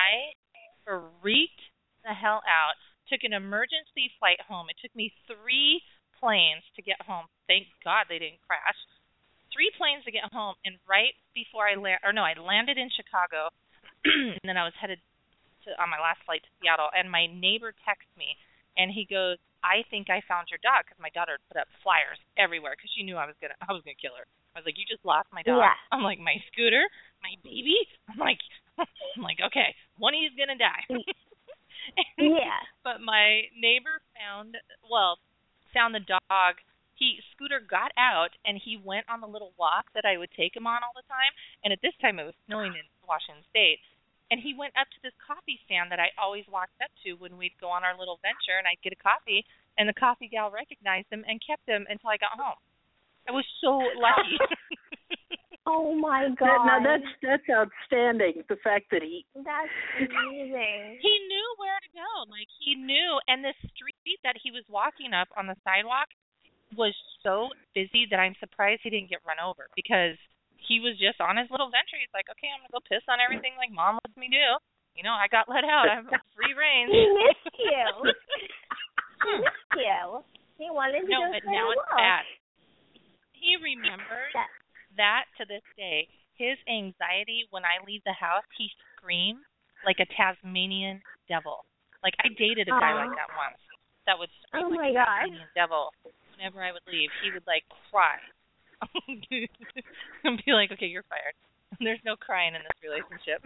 Speaker 3: I freaked the hell out. Took an emergency flight home. It took me three planes to get home. Thank God they didn't crash. Three planes to get home, and right before I land, or no, I landed in Chicago, and then I was headed to on my last flight to Seattle. And my neighbor texts me, and he goes, "I think I found your dog," because my daughter put up flyers everywhere because she knew I was gonna, I was gonna kill her. I was like, "You just lost my dog."
Speaker 4: Yeah.
Speaker 3: I'm like, "My scooter, my baby." I'm like, I'm like, okay, one of you's gonna die.
Speaker 4: Yeah.
Speaker 3: But my neighbor found, well, found the dog. He Scooter got out and he went on the little walk that I would take him on all the time. And at this time it was snowing in Washington State. And he went up to this coffee stand that I always walked up to when we'd go on our little venture, and I'd get a coffee. And the coffee gal recognized him and kept him until I got home. I was so lucky.
Speaker 4: Oh my
Speaker 6: That,
Speaker 4: God.
Speaker 6: now that's that's outstanding. The fact that he
Speaker 4: That's amazing.
Speaker 3: He knew where to go. Like, he knew. And the street that he was walking up on the sidewalk was so busy that I'm surprised he didn't get run over, because he was just on his little venture. He's like, okay, I'm going to go piss on everything like Mom lets me do. You know, I got let out. I have free reign.
Speaker 4: He missed you. He missed you. He wanted to
Speaker 3: No,
Speaker 4: go
Speaker 3: but
Speaker 4: for
Speaker 3: now
Speaker 4: a
Speaker 3: it's
Speaker 4: walk.
Speaker 3: bad. He remembers
Speaker 4: That-
Speaker 3: that to this day. His anxiety when I leave the house, he screams like a Tasmanian devil. Like, I dated a guy
Speaker 4: Aw.
Speaker 3: like that once. That would scream
Speaker 4: Oh
Speaker 3: like
Speaker 4: my
Speaker 3: a
Speaker 4: God.
Speaker 3: Tasmanian devil whenever I would leave. He would like cry and be like, "Okay, you're fired." There's no crying in this relationship.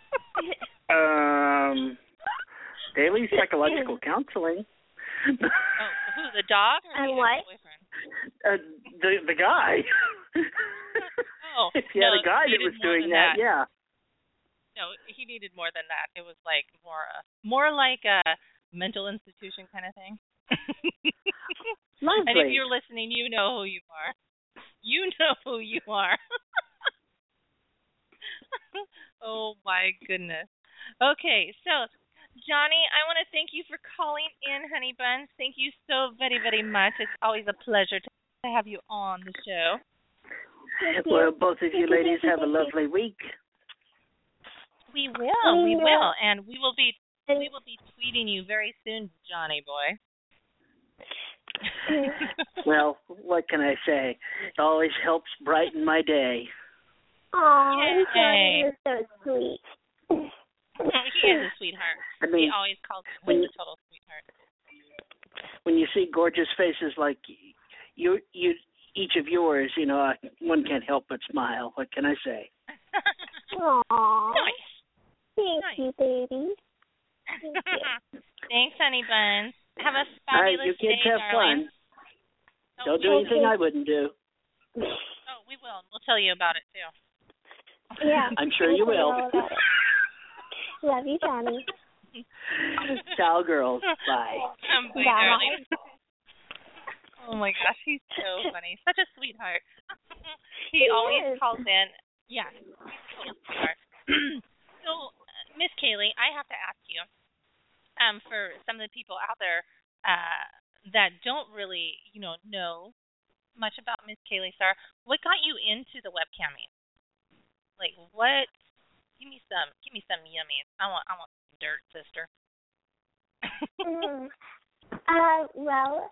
Speaker 6: um daily psychological counseling.
Speaker 3: Oh, who, the dog or
Speaker 4: And
Speaker 3: the
Speaker 4: what?
Speaker 3: boyfriend?
Speaker 6: uh, the the guy.
Speaker 3: Oh,
Speaker 6: if you had
Speaker 3: no,
Speaker 6: a guy
Speaker 3: he
Speaker 6: that
Speaker 3: needed
Speaker 6: was
Speaker 3: more
Speaker 6: doing
Speaker 3: than
Speaker 6: that,
Speaker 3: that.
Speaker 6: yeah.
Speaker 3: No, he needed more than that. It was like more, uh, more like a mental institution kind of thing.
Speaker 6: Lovely.
Speaker 3: And if you're listening, you know who you are. You know who you are. Oh my goodness. Okay, so Johnny, I want to thank you for calling in, Honey Buns. Thank you so very, very much. It's always a pleasure to to have you on the show.
Speaker 6: Well, both of you ladies have a lovely week.
Speaker 3: We will, we
Speaker 4: We
Speaker 3: will,
Speaker 4: will.
Speaker 3: and we will be we will be tweeting you very soon, Johnny boy.
Speaker 6: Well, what can I say? It always helps brighten my day.
Speaker 4: Aw,
Speaker 3: Yay.
Speaker 4: Johnny is so sweet.
Speaker 3: He is a sweetheart.
Speaker 6: I
Speaker 3: He
Speaker 6: mean,
Speaker 3: always calls
Speaker 6: when
Speaker 3: me
Speaker 6: you-
Speaker 3: a total sweetheart.
Speaker 6: when you see gorgeous faces like you, you, each of yours, you know, I- one can't help but smile. What can I say?
Speaker 4: Aw.
Speaker 3: Nice.
Speaker 4: Thank
Speaker 3: Nice.
Speaker 4: you, baby. Thank you.
Speaker 3: Thanks, Honey Buns. Have a
Speaker 6: All right,
Speaker 3: fabulous
Speaker 6: you kids
Speaker 3: day,
Speaker 6: have
Speaker 3: darling.
Speaker 6: fun.
Speaker 3: Oh,
Speaker 6: Don't
Speaker 3: we
Speaker 6: do
Speaker 3: will.
Speaker 6: anything I wouldn't do.
Speaker 3: Oh, we will. We'll tell you about it too.
Speaker 4: Yeah.
Speaker 6: I'm sure you will.
Speaker 4: All about it. Love you, Johnny.
Speaker 6: Ciao, girls. Bye.
Speaker 3: Um, bye,
Speaker 4: Bye.
Speaker 3: darling. Oh my gosh, he's so funny. Such a sweetheart. he
Speaker 4: He
Speaker 3: always
Speaker 4: is.
Speaker 3: calls in. Yeah, he's a total sweetheart. So, uh, Miss Kaylee, I have to ask you, um, for some of the people out there uh, that don't really, you know, know much about Miss Kaylee Starr, what got you into the webcamming? Like, what? Give me some. Give me some yummies. I want. I want some dirt, sister.
Speaker 4: Mm. Uh, well,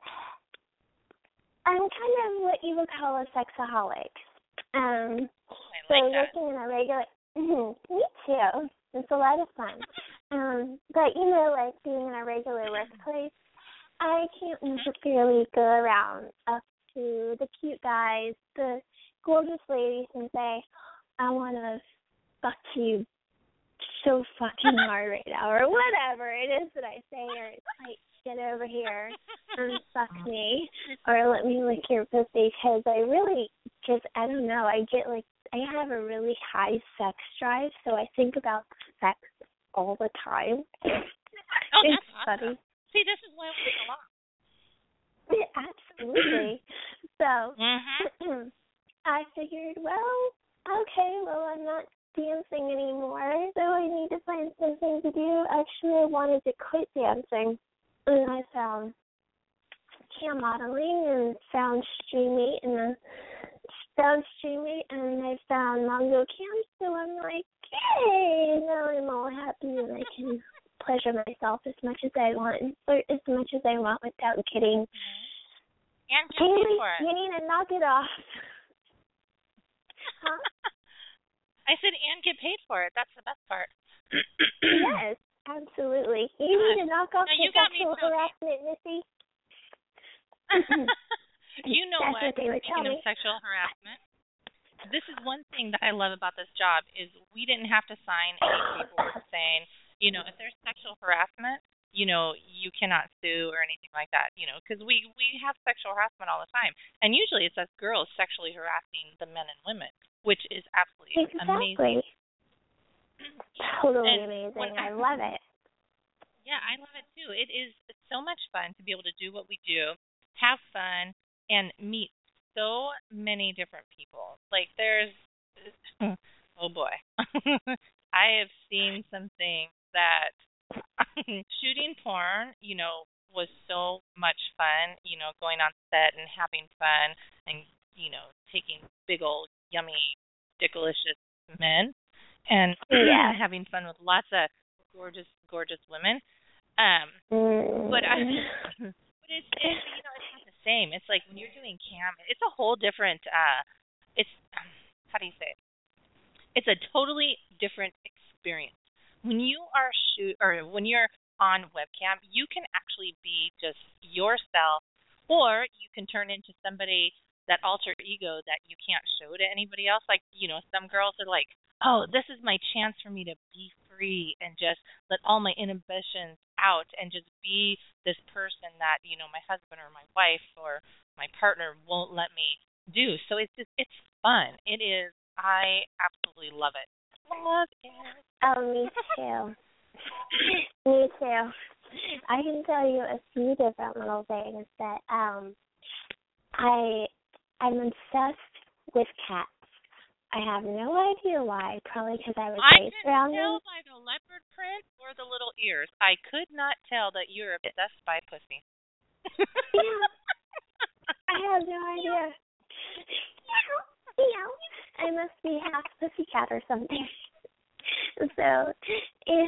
Speaker 4: I'm kind of what you would call a sexaholic. Um,
Speaker 3: I
Speaker 4: so
Speaker 3: like that.
Speaker 4: looking at a regular, mhm, me too. It's a lot of fun. Um, but you know, like being in a regular workplace, I can't necessarily go around up to the cute guys, the gorgeous ladies, and say, "I want to fuck you so fucking hard right now," or whatever it is that I say, or it's like, "Get over here and fuck me," or "Let me lick your pussy," because I really just, I don't know, I get like, I have a really high sex drive, so I think about sex all the time.
Speaker 3: Oh,
Speaker 4: It's
Speaker 3: that's awesome.
Speaker 4: funny.
Speaker 3: See, this is why we get along.
Speaker 4: Absolutely. So
Speaker 3: Mhm.
Speaker 4: I figured, well, okay, well, I'm not dancing anymore, so I need to find something to do. Actually, I wanted to quit dancing, and I found cam modeling and found Streamate, and then found Streamate, and I found Mongo Cam, so I'm like, hey, now I'm all happy, and I off as much as I want, or as much as I want without getting.
Speaker 3: And get paid
Speaker 4: Haley,
Speaker 3: for it.
Speaker 4: you need to knock it off. Huh?
Speaker 3: I said, and get paid for it. That's the best part.
Speaker 4: Yes, absolutely. You need to knock off
Speaker 3: Now,
Speaker 4: the
Speaker 3: you got me
Speaker 4: sexual
Speaker 3: so-
Speaker 4: harassment, Missy.
Speaker 3: You know
Speaker 4: That's
Speaker 3: what?
Speaker 4: what they would tell
Speaker 3: Speaking of
Speaker 4: me.
Speaker 3: sexual harassment, this is one thing that I love about this job is we didn't have to sign any paperwork saying, you know, if there's sexual harassment, you know, you cannot sue or anything like that, you know, because we, we have sexual harassment all the time. And usually it's us girls sexually harassing the men and women, which is absolutely amazing.
Speaker 4: Exactly. Totally
Speaker 3: And
Speaker 4: amazing.
Speaker 3: when-
Speaker 4: I love it.
Speaker 3: Yeah, I love it too. It is so much fun to be able to do what we do, have fun, and meet so many different people. Like there's, oh boy, I have seen some things that shooting porn, you know, was so much fun, you know, going on set and having fun and, you know, taking big old yummy, delicious men and
Speaker 4: Yeah.
Speaker 3: having fun with lots of gorgeous, gorgeous women. Um,
Speaker 4: Mm.
Speaker 3: but I, but it's, it's, you know, it's not the same. It's like when you're doing cam, it's a whole different, uh, it's, um, how do you say it? It's a totally different experience. When you are shoot or when you're on webcam, you can actually be just yourself, or you can turn into somebody, that alter ego that you can't show to anybody else. Like, you know, some girls are like, oh, this is my chance for me to be free and just let all my inhibitions out and just be this person that, you know, my husband or my wife or my partner won't let me do. So it's just, it's fun. It is. I absolutely love it. Love it.
Speaker 4: Oh, me too. Me too. I can tell you a few different little things that um I I'm obsessed with cats. I have no idea why. Probably because I was
Speaker 3: I
Speaker 4: raised
Speaker 3: couldn't
Speaker 4: around
Speaker 3: tell
Speaker 4: them.
Speaker 3: by the leopard print or the little ears. I could not tell that you're obsessed by pussy.
Speaker 4: Yeah. I have no idea. Meow. I must be half pussycat or something. So if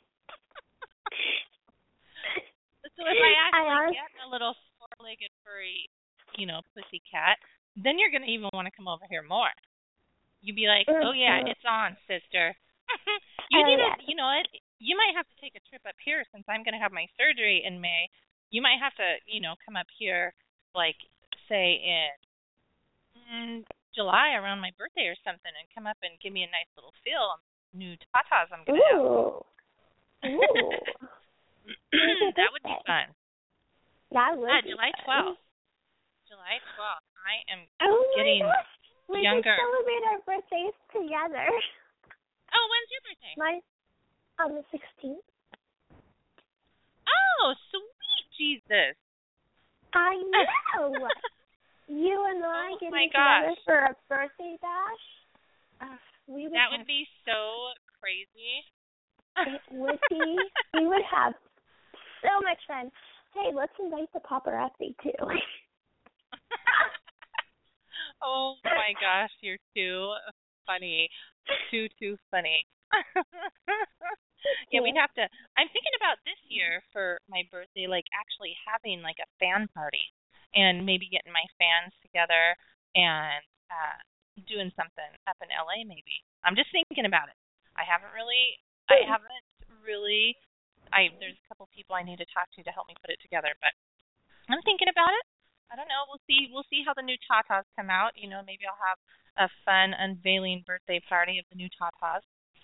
Speaker 3: So if I
Speaker 4: I
Speaker 3: actually
Speaker 4: asked-
Speaker 3: get a little four-legged furry, you know, pussy cat, then you're gonna even want to come over here more. You'd be like, oh yeah, it's on, sister. you
Speaker 4: Oh,
Speaker 3: need
Speaker 4: yeah.
Speaker 3: to, you know what? You might have to take a trip up here since I'm gonna have my surgery in May. You might have to, you know, come up here, like say in mm, July around my birthday or something, and come up and give me a nice little feel on new tatas I'm gonna have.
Speaker 4: Ooh. Ooh.
Speaker 3: That would be fun.
Speaker 4: That would
Speaker 3: Ah,
Speaker 4: be
Speaker 3: July
Speaker 4: fun.
Speaker 3: twelfth. July twelfth. I am
Speaker 4: Oh
Speaker 3: getting
Speaker 4: my gosh. We
Speaker 3: younger.
Speaker 4: can celebrate our birthdays together.
Speaker 3: Oh, when's your birthday?
Speaker 4: My on the sixteenth.
Speaker 3: Oh, sweet Jesus.
Speaker 4: I know. You and I
Speaker 3: Oh
Speaker 4: getting
Speaker 3: my
Speaker 4: together
Speaker 3: gosh.
Speaker 4: for a birthday bash. Uh, we would
Speaker 3: That
Speaker 4: have,
Speaker 3: would be so crazy.
Speaker 4: it would be. We would have so much fun. Hey, let's invite the paparazzi too.
Speaker 3: Oh my gosh, you're too funny. Too, too funny. Yeah, we'd have to. I'm thinking about this year for my birthday, like actually having like a fan party and maybe getting my fans together and uh doing something up in L A maybe. I'm just thinking about it. I haven't really, I haven't really, I, there's a couple people I need to talk to to help me put it together, but I'm thinking about it. I don't know. We'll see. We'll see how the new tatas come out. You know, maybe I'll have a fun unveiling birthday party of the new tatas.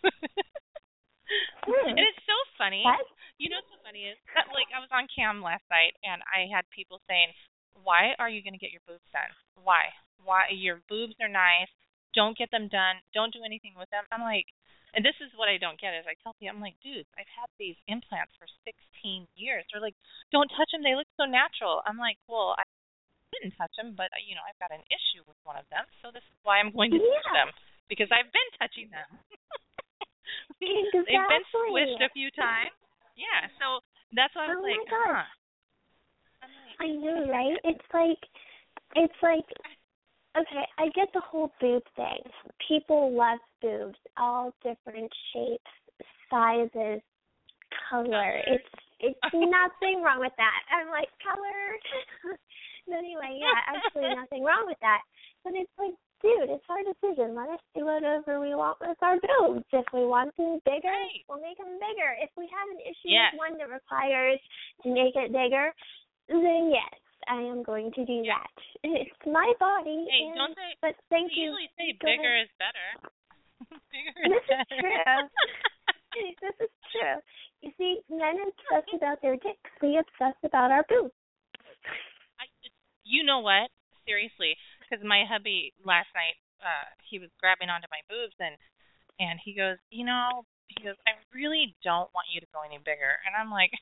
Speaker 4: Hmm.
Speaker 3: And it's so funny.
Speaker 4: What?
Speaker 3: You know what's so funny is that, like, I was on cam last night and I had people saying, "Why are you going to get your boobs done? Why? Why your boobs are nice? Don't get them done. Don't do anything with them." I'm like, and this is what I don't get is I tell people, I'm like, dude, I've had these implants for sixteen years. They're like, don't touch them. They look so natural. I'm like, well, I didn't touch them, but you know, I've got an issue with one of them, so this is why I'm going to touch
Speaker 4: Yeah.
Speaker 3: them because I've been touching them.
Speaker 4: Exactly.
Speaker 3: They've been squished a few times. Yeah, so that's why I was
Speaker 4: Oh
Speaker 3: like,
Speaker 4: my gosh.
Speaker 3: huh. I'm like,
Speaker 4: I know, right? It's like, it's like, okay, I get the whole boob thing. People love boobs, all different shapes, sizes, color. It's it's nothing wrong with that. I'm like, color. But anyway, yeah, absolutely nothing wrong with that. But it's like, dude, it's our decision. Let us do whatever we want with our boobs. If we want them bigger,
Speaker 3: Right.
Speaker 4: we'll make them bigger. If we have an issue
Speaker 3: Yes.
Speaker 4: with one that requires to make it bigger, then yes, I am going to do
Speaker 3: Yeah.
Speaker 4: that. It's my body.
Speaker 3: Hey,
Speaker 4: and,
Speaker 3: don't they?
Speaker 4: But thank
Speaker 3: They
Speaker 4: you.
Speaker 3: usually say
Speaker 4: Go
Speaker 3: bigger
Speaker 4: ahead.
Speaker 3: is better. Bigger is
Speaker 4: This is
Speaker 3: better.
Speaker 4: true. This is true. You see, men obsess about their dicks. We obsess about our boobs.
Speaker 3: I, you know what? Seriously, because my hubby last night, uh, he was grabbing onto my boobs and and he goes, you know, he goes, I really don't want you to go any bigger. And I'm like,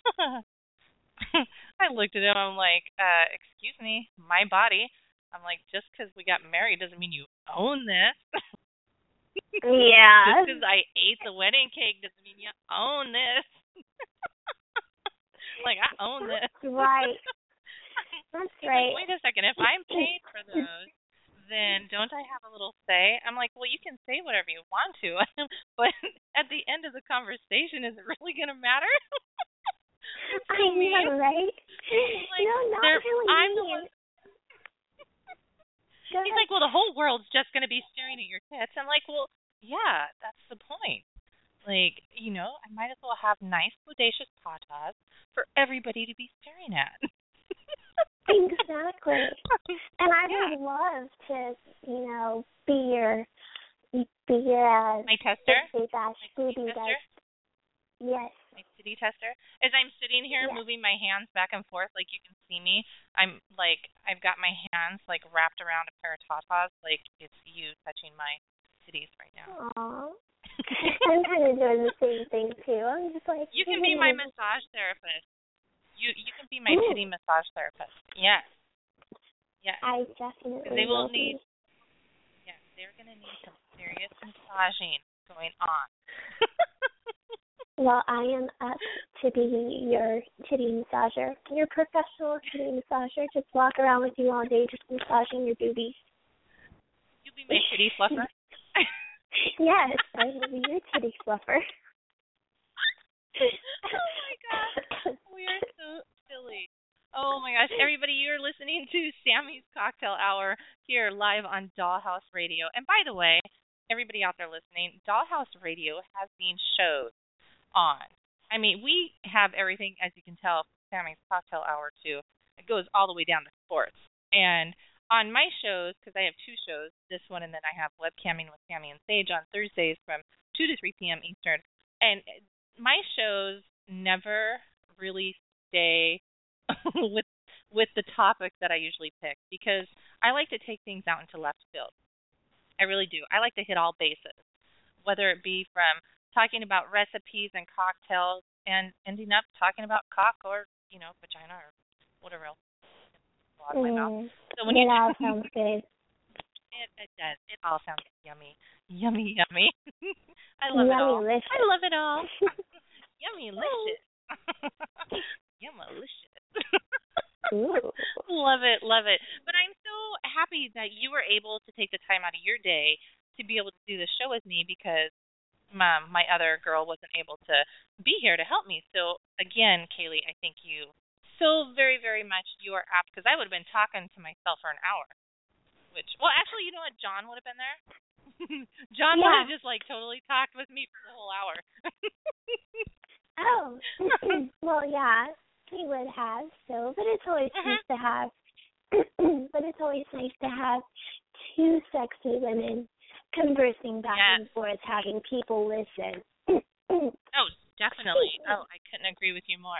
Speaker 3: I looked at him. I'm like, uh, excuse me, my body. I'm like, just because we got married doesn't mean you own this.
Speaker 4: Yeah.
Speaker 3: Just because I ate the wedding cake doesn't mean you own this. Like, I own this.
Speaker 4: That's right. That's
Speaker 3: He's
Speaker 4: right.
Speaker 3: like, wait a second. If I'm paid for those, then don't I have a little say? I'm like, well, you can say whatever you want to, but at the end of the conversation, is it really going to matter?
Speaker 4: I know, right?
Speaker 3: Like,
Speaker 4: no, not
Speaker 3: they're-
Speaker 4: really.
Speaker 3: I'm the one-
Speaker 4: Go
Speaker 3: He's
Speaker 4: ahead.
Speaker 3: like, well, the whole world's just going to be staring at your tits. I'm like, well, yeah, that's the point. Like, you know, I might as well have nice, bodacious tatas for everybody to be staring at.
Speaker 4: Exactly. And I
Speaker 3: Yeah.
Speaker 4: would love to, you know, be your, be your, uh,
Speaker 3: My tester,
Speaker 4: sexy bash
Speaker 3: my
Speaker 4: booby
Speaker 3: tester,
Speaker 4: guy. Yes.
Speaker 3: my titty tester. As I'm sitting here
Speaker 4: Yeah.
Speaker 3: moving my hands back and forth, like you can see me, I'm like, I've got my hands like wrapped around a pair of tatas, like it's you touching my titties right now.
Speaker 4: Aw. I'm kind of doing the same thing too. I'm just like,
Speaker 3: You can be my massage therapist. You you can be my
Speaker 4: Ooh.
Speaker 3: titty massage therapist. Yes. Yes.
Speaker 4: I definitely
Speaker 3: They will
Speaker 4: will be.
Speaker 3: need. Yes, they're gonna need some serious massaging going on.
Speaker 4: Well, I am up to be your titty massager, your professional titty massager. Just walk around with you all day, just massaging your boobies.
Speaker 3: You be my titty fluffer.
Speaker 4: Yes, I will be your titty fluffer.
Speaker 3: Oh my gosh, we are so silly. Oh my gosh, everybody, you're listening to Sammy's Cocktail Hour here live on Dollhouse Radio. And by the way, everybody out there listening, Dollhouse Radio has been shows on. I mean, we have everything, as you can tell, Sammy's Cocktail Hour too. It goes all the way down to sports. And on my shows, because I have two shows, this one and then I have Webcamming with Sammy and Sage on Thursdays from two to three p.m. Eastern. And my shows never really stay with with the topic that I usually pick because I like to take things out into left field. I really do. I like to hit all bases, whether it be from talking about recipes and cocktails and ending up talking about cock or, you know, vagina or whatever else. Out of my mouth.
Speaker 4: Mm,
Speaker 3: So when
Speaker 4: it
Speaker 3: you
Speaker 4: all sounds good.
Speaker 3: It, it does. It all sounds yummy. Yummy, yummy. I love it all.
Speaker 4: Yummy-licious.
Speaker 3: I love it all. Yummy-licious. Yummy-licious.
Speaker 4: Ooh.
Speaker 3: Love it, love it. But I'm so happy that you were able to take the time out of your day to be able to do this show with me because my, my other girl wasn't able to be here to help me. So, again, Kaylee, I thank you so very, very much. You are apt because I would have been talking to myself for an hour. Which, well, actually, you know what? John would have been there. John
Speaker 4: Yeah.
Speaker 3: would have just, like, totally talked with me for the whole hour.
Speaker 4: Oh. Well, yeah, he would have. So, but it's always
Speaker 3: Mhm.
Speaker 4: nice to have. But it's always nice to have two sexy women conversing back
Speaker 3: Yes.
Speaker 4: and forth, having people listen.
Speaker 3: Oh, definitely. Oh, I couldn't agree with you more.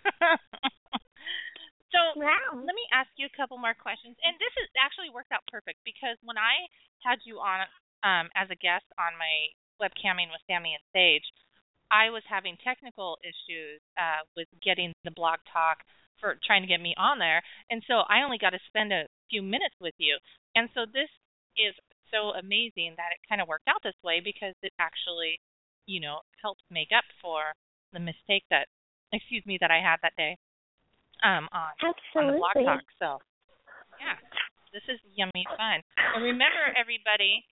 Speaker 3: So
Speaker 4: Wow.
Speaker 3: let me ask you a couple more questions. And this is actually worked out perfect because when I had you on um, as a guest on my Webcamming with Sammy and Sage, I was having technical issues uh, with getting the blog talk for trying to get me on there. And so I only got to spend a few minutes with you. And so this is so amazing that it kind of worked out this way because it actually, you know, helped make up for the mistake that, excuse me, that I had that day um, on, on the blog
Speaker 4: Absolutely.
Speaker 3: talk. So, yeah, this is yummy fun. And remember, everybody,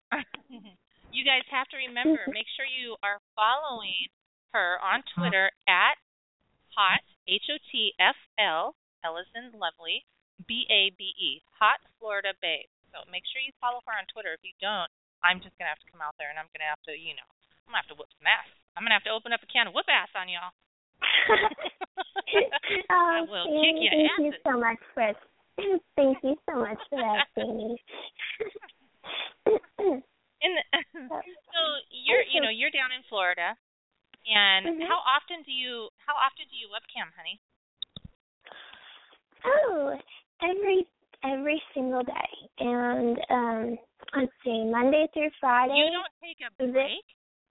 Speaker 3: you guys have to remember, make sure you are following her on Twitter at Hot, H O T F L, L as in lovely, B A B E, Hot Florida Babe. So make sure you follow her on Twitter. If you don't, I'm just going to have to come out there and I'm going to have to, you know, I'm going to have to whoop some ass. I'm going to have to open up a can of whoop ass on y'all. I
Speaker 4: Oh,
Speaker 3: will
Speaker 4: Jamie,
Speaker 3: kick your
Speaker 4: thank
Speaker 3: ass.
Speaker 4: you so much for thank you so much for that, Jamie.
Speaker 3: In the, so you're, you know, you're down in Florida, and
Speaker 4: Mhm.
Speaker 3: how often do you, how often do you webcam, honey?
Speaker 4: Oh, every every single day, and um, let's see, Monday through Friday.
Speaker 3: You don't take a
Speaker 4: Is it-
Speaker 3: break?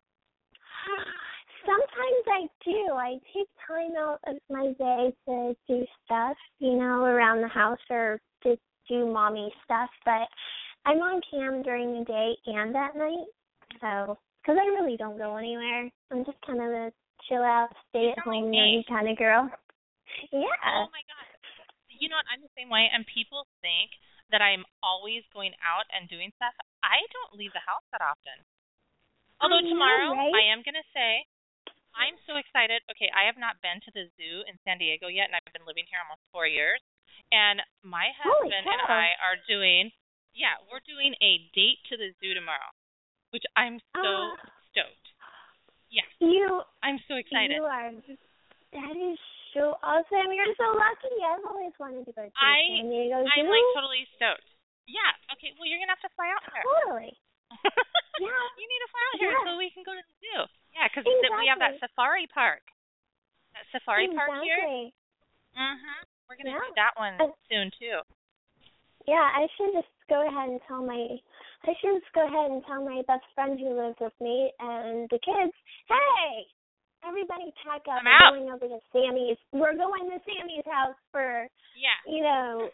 Speaker 4: Sometimes I do. I take time out of my day to do stuff, you know, around the house or just do mommy stuff. But I'm on cam during the day and at night, so because I really don't go anywhere. I'm just kind of a chill out, stay at home, nerdy kind of girl. Yeah.
Speaker 3: Oh my God. You know what? I'm the same way, and people think that I'm always going out and doing stuff. I don't leave the house that often. Although
Speaker 4: I know,
Speaker 3: tomorrow,
Speaker 4: right?
Speaker 3: I am going to say, I'm so excited. Okay, I have not been to the zoo in San Diego yet, and I've been living here almost four years. And my
Speaker 4: Holy
Speaker 3: husband and
Speaker 4: cow.
Speaker 3: I are doing, yeah, we're doing a date to the zoo tomorrow, which I'm so
Speaker 4: Ah.
Speaker 3: stoked. Yeah,
Speaker 4: You
Speaker 3: I'm so excited.
Speaker 4: You are. That is so awesome. You're so lucky. I've always wanted to go to
Speaker 3: I-
Speaker 4: San Diego Zoo.
Speaker 3: I'm like totally stoked. Yeah, okay, well, you're going to have to fly out here.
Speaker 4: Totally. Yeah.
Speaker 3: You need to fly out here
Speaker 4: Yeah.
Speaker 3: so we can go to the zoo. Yeah, because
Speaker 4: Exactly.
Speaker 3: we have that safari park. That safari park here.
Speaker 4: Exactly.
Speaker 3: Mm-hmm. We're going to
Speaker 4: Yeah.
Speaker 3: do that one
Speaker 4: Uh,
Speaker 3: soon, too.
Speaker 4: Yeah, I should just go ahead and tell my. I should just go ahead and tell my best friend who lives with me and the kids. Hey, everybody, pack up.
Speaker 3: I'm
Speaker 4: We're
Speaker 3: out.
Speaker 4: going over to Sammy's. We're going to Sammy's house for
Speaker 3: Yeah.
Speaker 4: you know.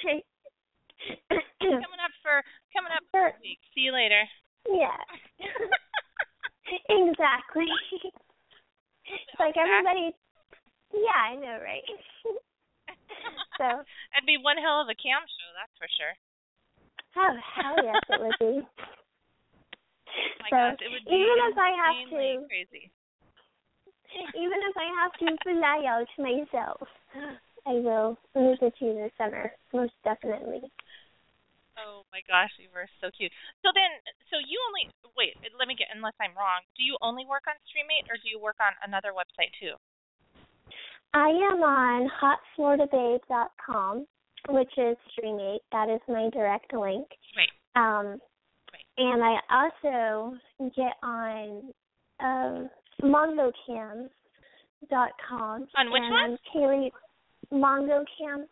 Speaker 3: Coming up for coming up for a week. See you later.
Speaker 4: Yeah. Exactly. It's like everybody. Yeah, I know, right? So.
Speaker 3: It'd be one hell of a cam show, that's for sure.
Speaker 4: Oh, hell yes, it would be.
Speaker 3: My
Speaker 4: So,
Speaker 3: gosh, it would be
Speaker 4: even if I have
Speaker 3: insanely
Speaker 4: to-
Speaker 3: crazy.
Speaker 4: Even if I have to fly out myself, I will visit you this summer, most definitely.
Speaker 3: Oh my gosh, you were so cute. So then, so you only wait. Let me get. Unless I'm wrong, do you only work on Streammate, or do you work on another website too?
Speaker 4: I am on hot florida babe dot com, which is Streamate. That is my direct link.
Speaker 3: Right.
Speaker 4: Um,
Speaker 3: Right.
Speaker 4: and I also get on um, mongocam dot com.
Speaker 3: On which
Speaker 4: and
Speaker 3: one?
Speaker 4: I'm Kaylee mongocam.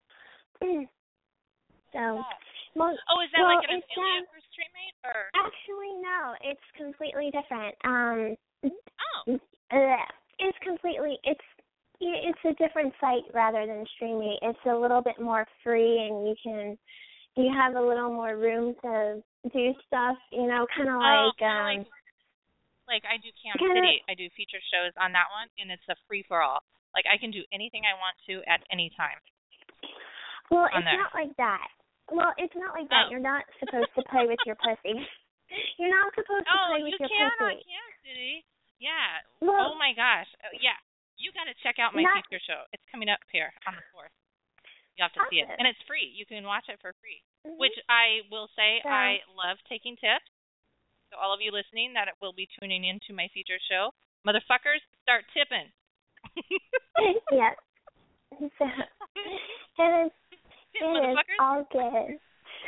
Speaker 4: So, Mon-
Speaker 3: Oh, is that
Speaker 4: well,
Speaker 3: like an
Speaker 4: it's,
Speaker 3: affiliate
Speaker 4: um,
Speaker 3: for Streammate, or?
Speaker 4: Actually, no. It's completely different. Um,
Speaker 3: Oh.
Speaker 4: uh, it's completely it's it's a different site rather than Streamy. It's a little bit more free, and you can you have a little more room to do stuff. You know, kind of
Speaker 3: Oh,
Speaker 4: like
Speaker 3: kinda
Speaker 4: um.
Speaker 3: like like I do Cam
Speaker 4: kinda-
Speaker 3: City. I do feature shows on that one, and it's a free for all. Like I can do anything I want to at any time.
Speaker 4: Well,
Speaker 3: on
Speaker 4: it's
Speaker 3: there.
Speaker 4: not like that. Well, it's not like that.
Speaker 3: Oh.
Speaker 4: You're not supposed to play with your pussy. You're not supposed to
Speaker 3: Oh,
Speaker 4: play
Speaker 3: you
Speaker 4: with your
Speaker 3: can on
Speaker 4: pussy.
Speaker 3: Cam City. Yeah.
Speaker 4: Well,
Speaker 3: Oh my gosh. Oh, yeah. You got to check out my
Speaker 4: Not-
Speaker 3: feature show. It's coming up here on the fourth. You have to see it,
Speaker 4: Awesome.
Speaker 3: and it's free. You can watch it for free.
Speaker 4: Mhm.
Speaker 3: Which I will say,
Speaker 4: So-
Speaker 3: I love taking tips. So all of you listening that will be tuning into my feature show, motherfuckers, start tipping.
Speaker 4: Yes. So, it is,
Speaker 3: Tip,
Speaker 4: it is
Speaker 3: motherfuckers.
Speaker 4: all good.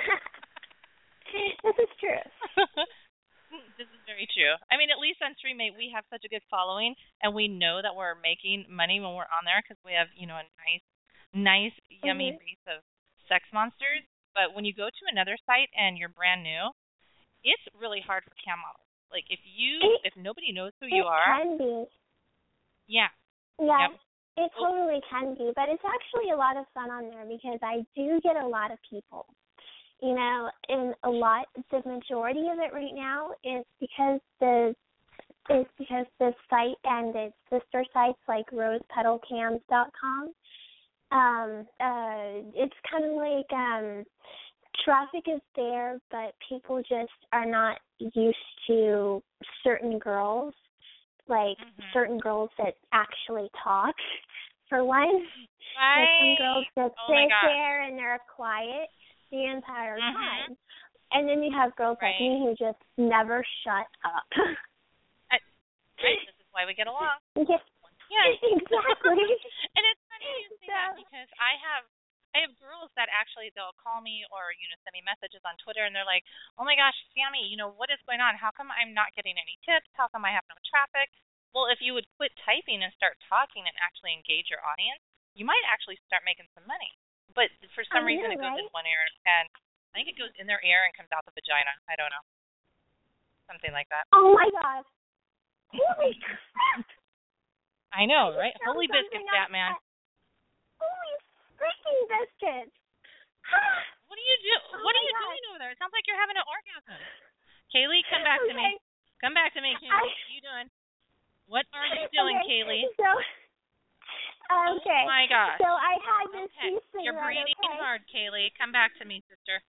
Speaker 4: This is true.
Speaker 3: This is very true. I mean, at least on Streammate, we have such a good following, and we know that we're making money when we're on there because we have, you know, a nice, nice, yummy
Speaker 4: Mhm.
Speaker 3: base of sex monsters. But when you go to another site and you're brand new, it's really hard for cam models. Like if you,
Speaker 4: It-
Speaker 3: if nobody knows who you
Speaker 4: It
Speaker 3: are,
Speaker 4: can be.
Speaker 3: yeah,
Speaker 4: Yeah,
Speaker 3: Yep.
Speaker 4: it totally can be. But it's actually a lot of fun on there because I do get a lot of people. You know, and a lot, the majority of it right now is because the is because the site and its sister sites like rose petal cams dot com. Um, uh, it's kind of like um, traffic is there, but people just are not used to certain girls. like
Speaker 3: Mhm.
Speaker 4: certain girls that actually talk. For one,
Speaker 3: Right.
Speaker 4: there's some girls that
Speaker 3: Oh my
Speaker 4: sit
Speaker 3: gosh.
Speaker 4: there and they're quiet the entire
Speaker 3: Mhm.
Speaker 4: time. And then you have girls
Speaker 3: Right.
Speaker 4: like me who just never shut up.
Speaker 3: I, right. This is why we get along.
Speaker 4: Yeah.
Speaker 3: Yeah.
Speaker 4: Exactly.
Speaker 3: And it's funny you say that
Speaker 4: So-
Speaker 3: because I have I have girls that actually they'll call me or you know send me messages on Twitter and they're like, "Oh my gosh, Sammy, you know what is going on? How come I'm not getting any tips? How come I have no traffic?" Well, if you would quit typing and start talking and actually engage your audience, you might actually start making some money. But for some
Speaker 4: I
Speaker 3: reason
Speaker 4: know,
Speaker 3: it goes
Speaker 4: right?
Speaker 3: in one ear and I think it goes in their ear and comes out the vagina. I don't know. Something like that.
Speaker 4: Oh my God. Holy crap.
Speaker 3: I know,
Speaker 4: I just
Speaker 3: right?
Speaker 4: found
Speaker 3: Holy biscuits,
Speaker 4: something
Speaker 3: fat man.
Speaker 4: else. Holy freaking biscuits.
Speaker 3: What are you do?
Speaker 4: Oh
Speaker 3: What are
Speaker 4: my
Speaker 3: you
Speaker 4: God.
Speaker 3: doing over there? It sounds like you're having an orgasm. Kaylee, come back to me.
Speaker 4: Okay.
Speaker 3: Come back to me, Kaylee.
Speaker 4: I-
Speaker 3: What are you doing? What are you doing,
Speaker 4: okay.
Speaker 3: Kaylee?
Speaker 4: So, okay.
Speaker 3: Oh my gosh.
Speaker 4: So I had this
Speaker 3: Okay.
Speaker 4: e-cigarette,
Speaker 3: You're breathing
Speaker 4: okay?
Speaker 3: hard, Kaylee. Come back to me, sister.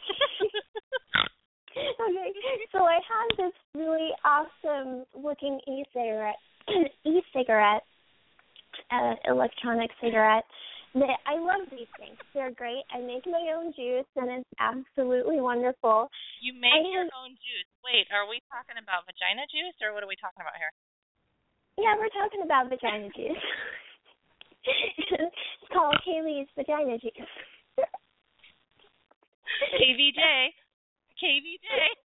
Speaker 4: Okay, so I have this really awesome looking e-cigarette, e-cigarette, uh, electronic cigarette. That I love these things. They're great. I make my own juice, and it's absolutely wonderful.
Speaker 3: You make
Speaker 4: I
Speaker 3: your
Speaker 4: have-
Speaker 3: own juice. Wait, are we talking about vagina juice or what are we talking about here?
Speaker 4: Yeah, we're talking about vagina juice. It's called Kaylee's Vagina Juice.
Speaker 3: K V J. K V J.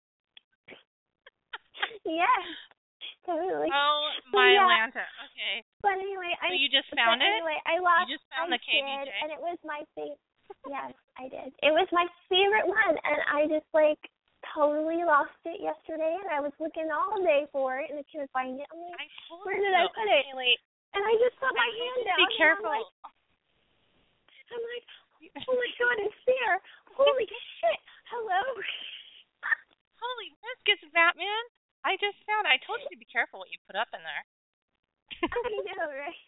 Speaker 4: Yeah, totally.
Speaker 3: Oh
Speaker 4: So,
Speaker 3: my
Speaker 4: yeah.
Speaker 3: Lanta. Okay.
Speaker 4: But anyway,
Speaker 3: So
Speaker 4: I
Speaker 3: you just
Speaker 4: but
Speaker 3: found it?
Speaker 4: Anyway, I lost.
Speaker 3: You just found
Speaker 4: I
Speaker 3: the K V J?
Speaker 4: did, and it was my favorite. Yes, I did. It was my favorite one, and I just like totally lost it yesterday. And I was looking all day for it, and I couldn't find it. I'm like,
Speaker 3: I told
Speaker 4: where
Speaker 3: you.
Speaker 4: did I put it?
Speaker 3: Kaylee,
Speaker 4: And I just put my
Speaker 3: I
Speaker 4: hand
Speaker 3: need to
Speaker 4: down.
Speaker 3: be
Speaker 4: and
Speaker 3: careful.
Speaker 4: I'm like, I'm like, oh my God, it's there. Holy shit! Hello.
Speaker 3: Holy biscuits, Batman. I just found I told you to be careful what you put up in there.
Speaker 4: I know, right?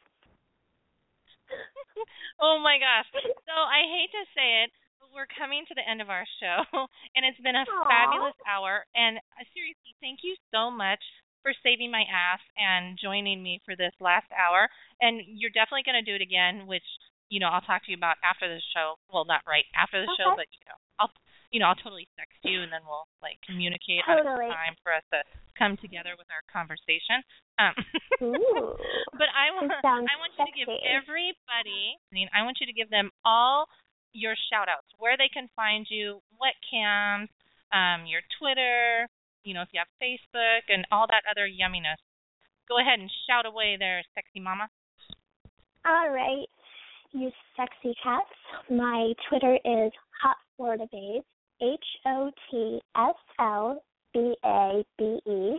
Speaker 3: Oh my gosh. So I hate to say it, but we're coming to the end of our show, and it's been a
Speaker 4: Aw.
Speaker 3: fabulous hour. And uh, seriously, thank you so much for saving my ass and joining me for this last hour. And you're definitely going to do it again, which you know I'll talk to you about after the show. Well, not right after the show,
Speaker 4: Okay.
Speaker 3: but you know I'll you know I'll totally text you, and then we'll like communicate
Speaker 4: Totally.
Speaker 3: on a time for us to come together with our conversation. Um,
Speaker 4: Ooh.
Speaker 3: but I want
Speaker 4: It sounds
Speaker 3: I want you to give
Speaker 4: sexy.
Speaker 3: everybody. I mean, I want you to give them all your shout outs, where they can find you, what cams, um, your Twitter, you know, if you have Facebook and all that other yumminess. Go ahead and shout away there, sexy mama.
Speaker 4: All right, you sexy cats. My Twitter is Hot Florida Babe, H O T S L B A B E.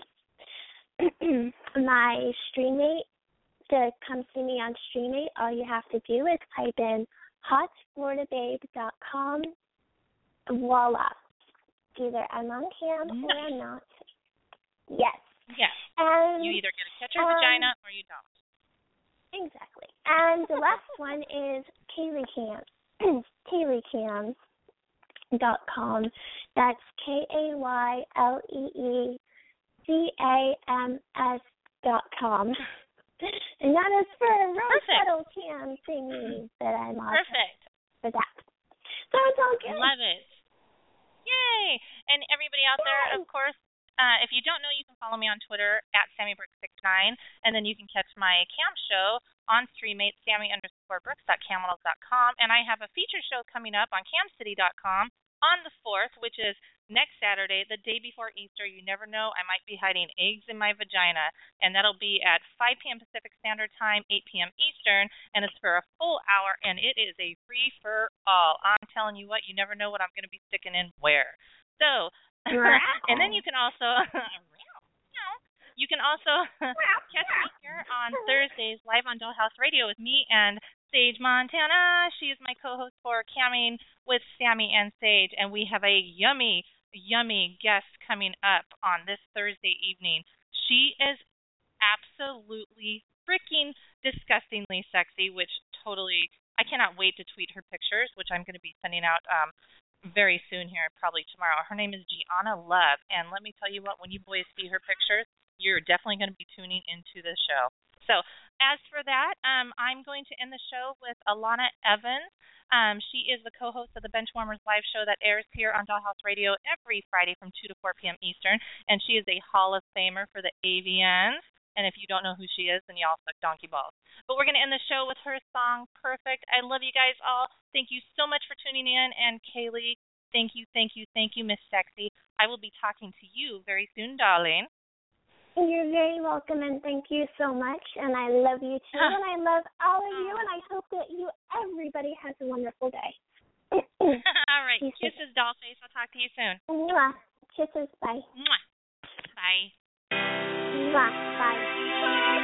Speaker 4: My StreamMate, to come see me on StreamMate, all you have to do is type in hot florida babe dot com. Voila. Either I'm on cam or
Speaker 3: Nice.
Speaker 4: I'm not. Yes.
Speaker 3: Yes.
Speaker 4: And
Speaker 3: You either get to catch your
Speaker 4: um,
Speaker 3: vagina or you don't.
Speaker 4: exactly. And the last one is Kaylee Cam. Kaylee Cams dot com. That's K A Y L E E C A M S dot com. And that is for a real
Speaker 3: Perfect.
Speaker 4: subtle cam thingy that I'm on
Speaker 3: Perfect.
Speaker 4: for that. So it's all good.
Speaker 3: Love it. Yay! And everybody out there, of course, uh, if you don't know, you can follow me on Twitter at Sammy Brooks sixty-nine, and then you can catch my cam show on StreamMate, Sammy underscore Brooks dot camels dot com, and I have a feature show coming up on cam city dot com on the fourth, which is next Saturday, the day before Easter. You never know, I might be hiding eggs in my vagina, and that'll be at five p.m. Pacific Standard Time, eight p.m. Eastern, and it's for a full hour, and it is a free-for-all. I'm telling you what, you never know what I'm going to be sticking in where. So, and then you can also, you can also catch me here on Thursdays live on Dollhouse Radio with me and Sage Montana. She is my co-host for Camming with Sammy and Sage, and we have a yummy, yummy guest coming up on this Thursday evening. She is absolutely freaking disgustingly sexy, which totally, I cannot wait to tweet her pictures, which I'm going to be sending out um, very soon here, probably tomorrow. Her name is Gianna Love, and let me tell you what, when you boys see her pictures, you're definitely going to be tuning into the show. So as for that, um, I'm going to end the show with Alana Evans. Um, she is the co-host of the Benchwarmers live show that airs here on Dollhouse Radio every Friday from two to four p.m. Eastern, and she is a Hall of Famer for the A V Ns. And if you don't know who she is, then y'all suck donkey balls. But we're going to end the show with her song, Perfect. I love you guys all. Thank you so much for tuning in. And Kaylee, thank you, thank you, thank you, Miss Sexy. I will be talking to you very soon, darling.
Speaker 4: You're very welcome, and thank you so much. And I love you too, and I love all of you, and I hope that you, everybody, has a wonderful day.
Speaker 3: All right. Kisses, dollface. I'll talk to you soon.
Speaker 4: Mwah. Kisses. Bye.
Speaker 3: Mwah. Bye.
Speaker 4: Mwah. Bye.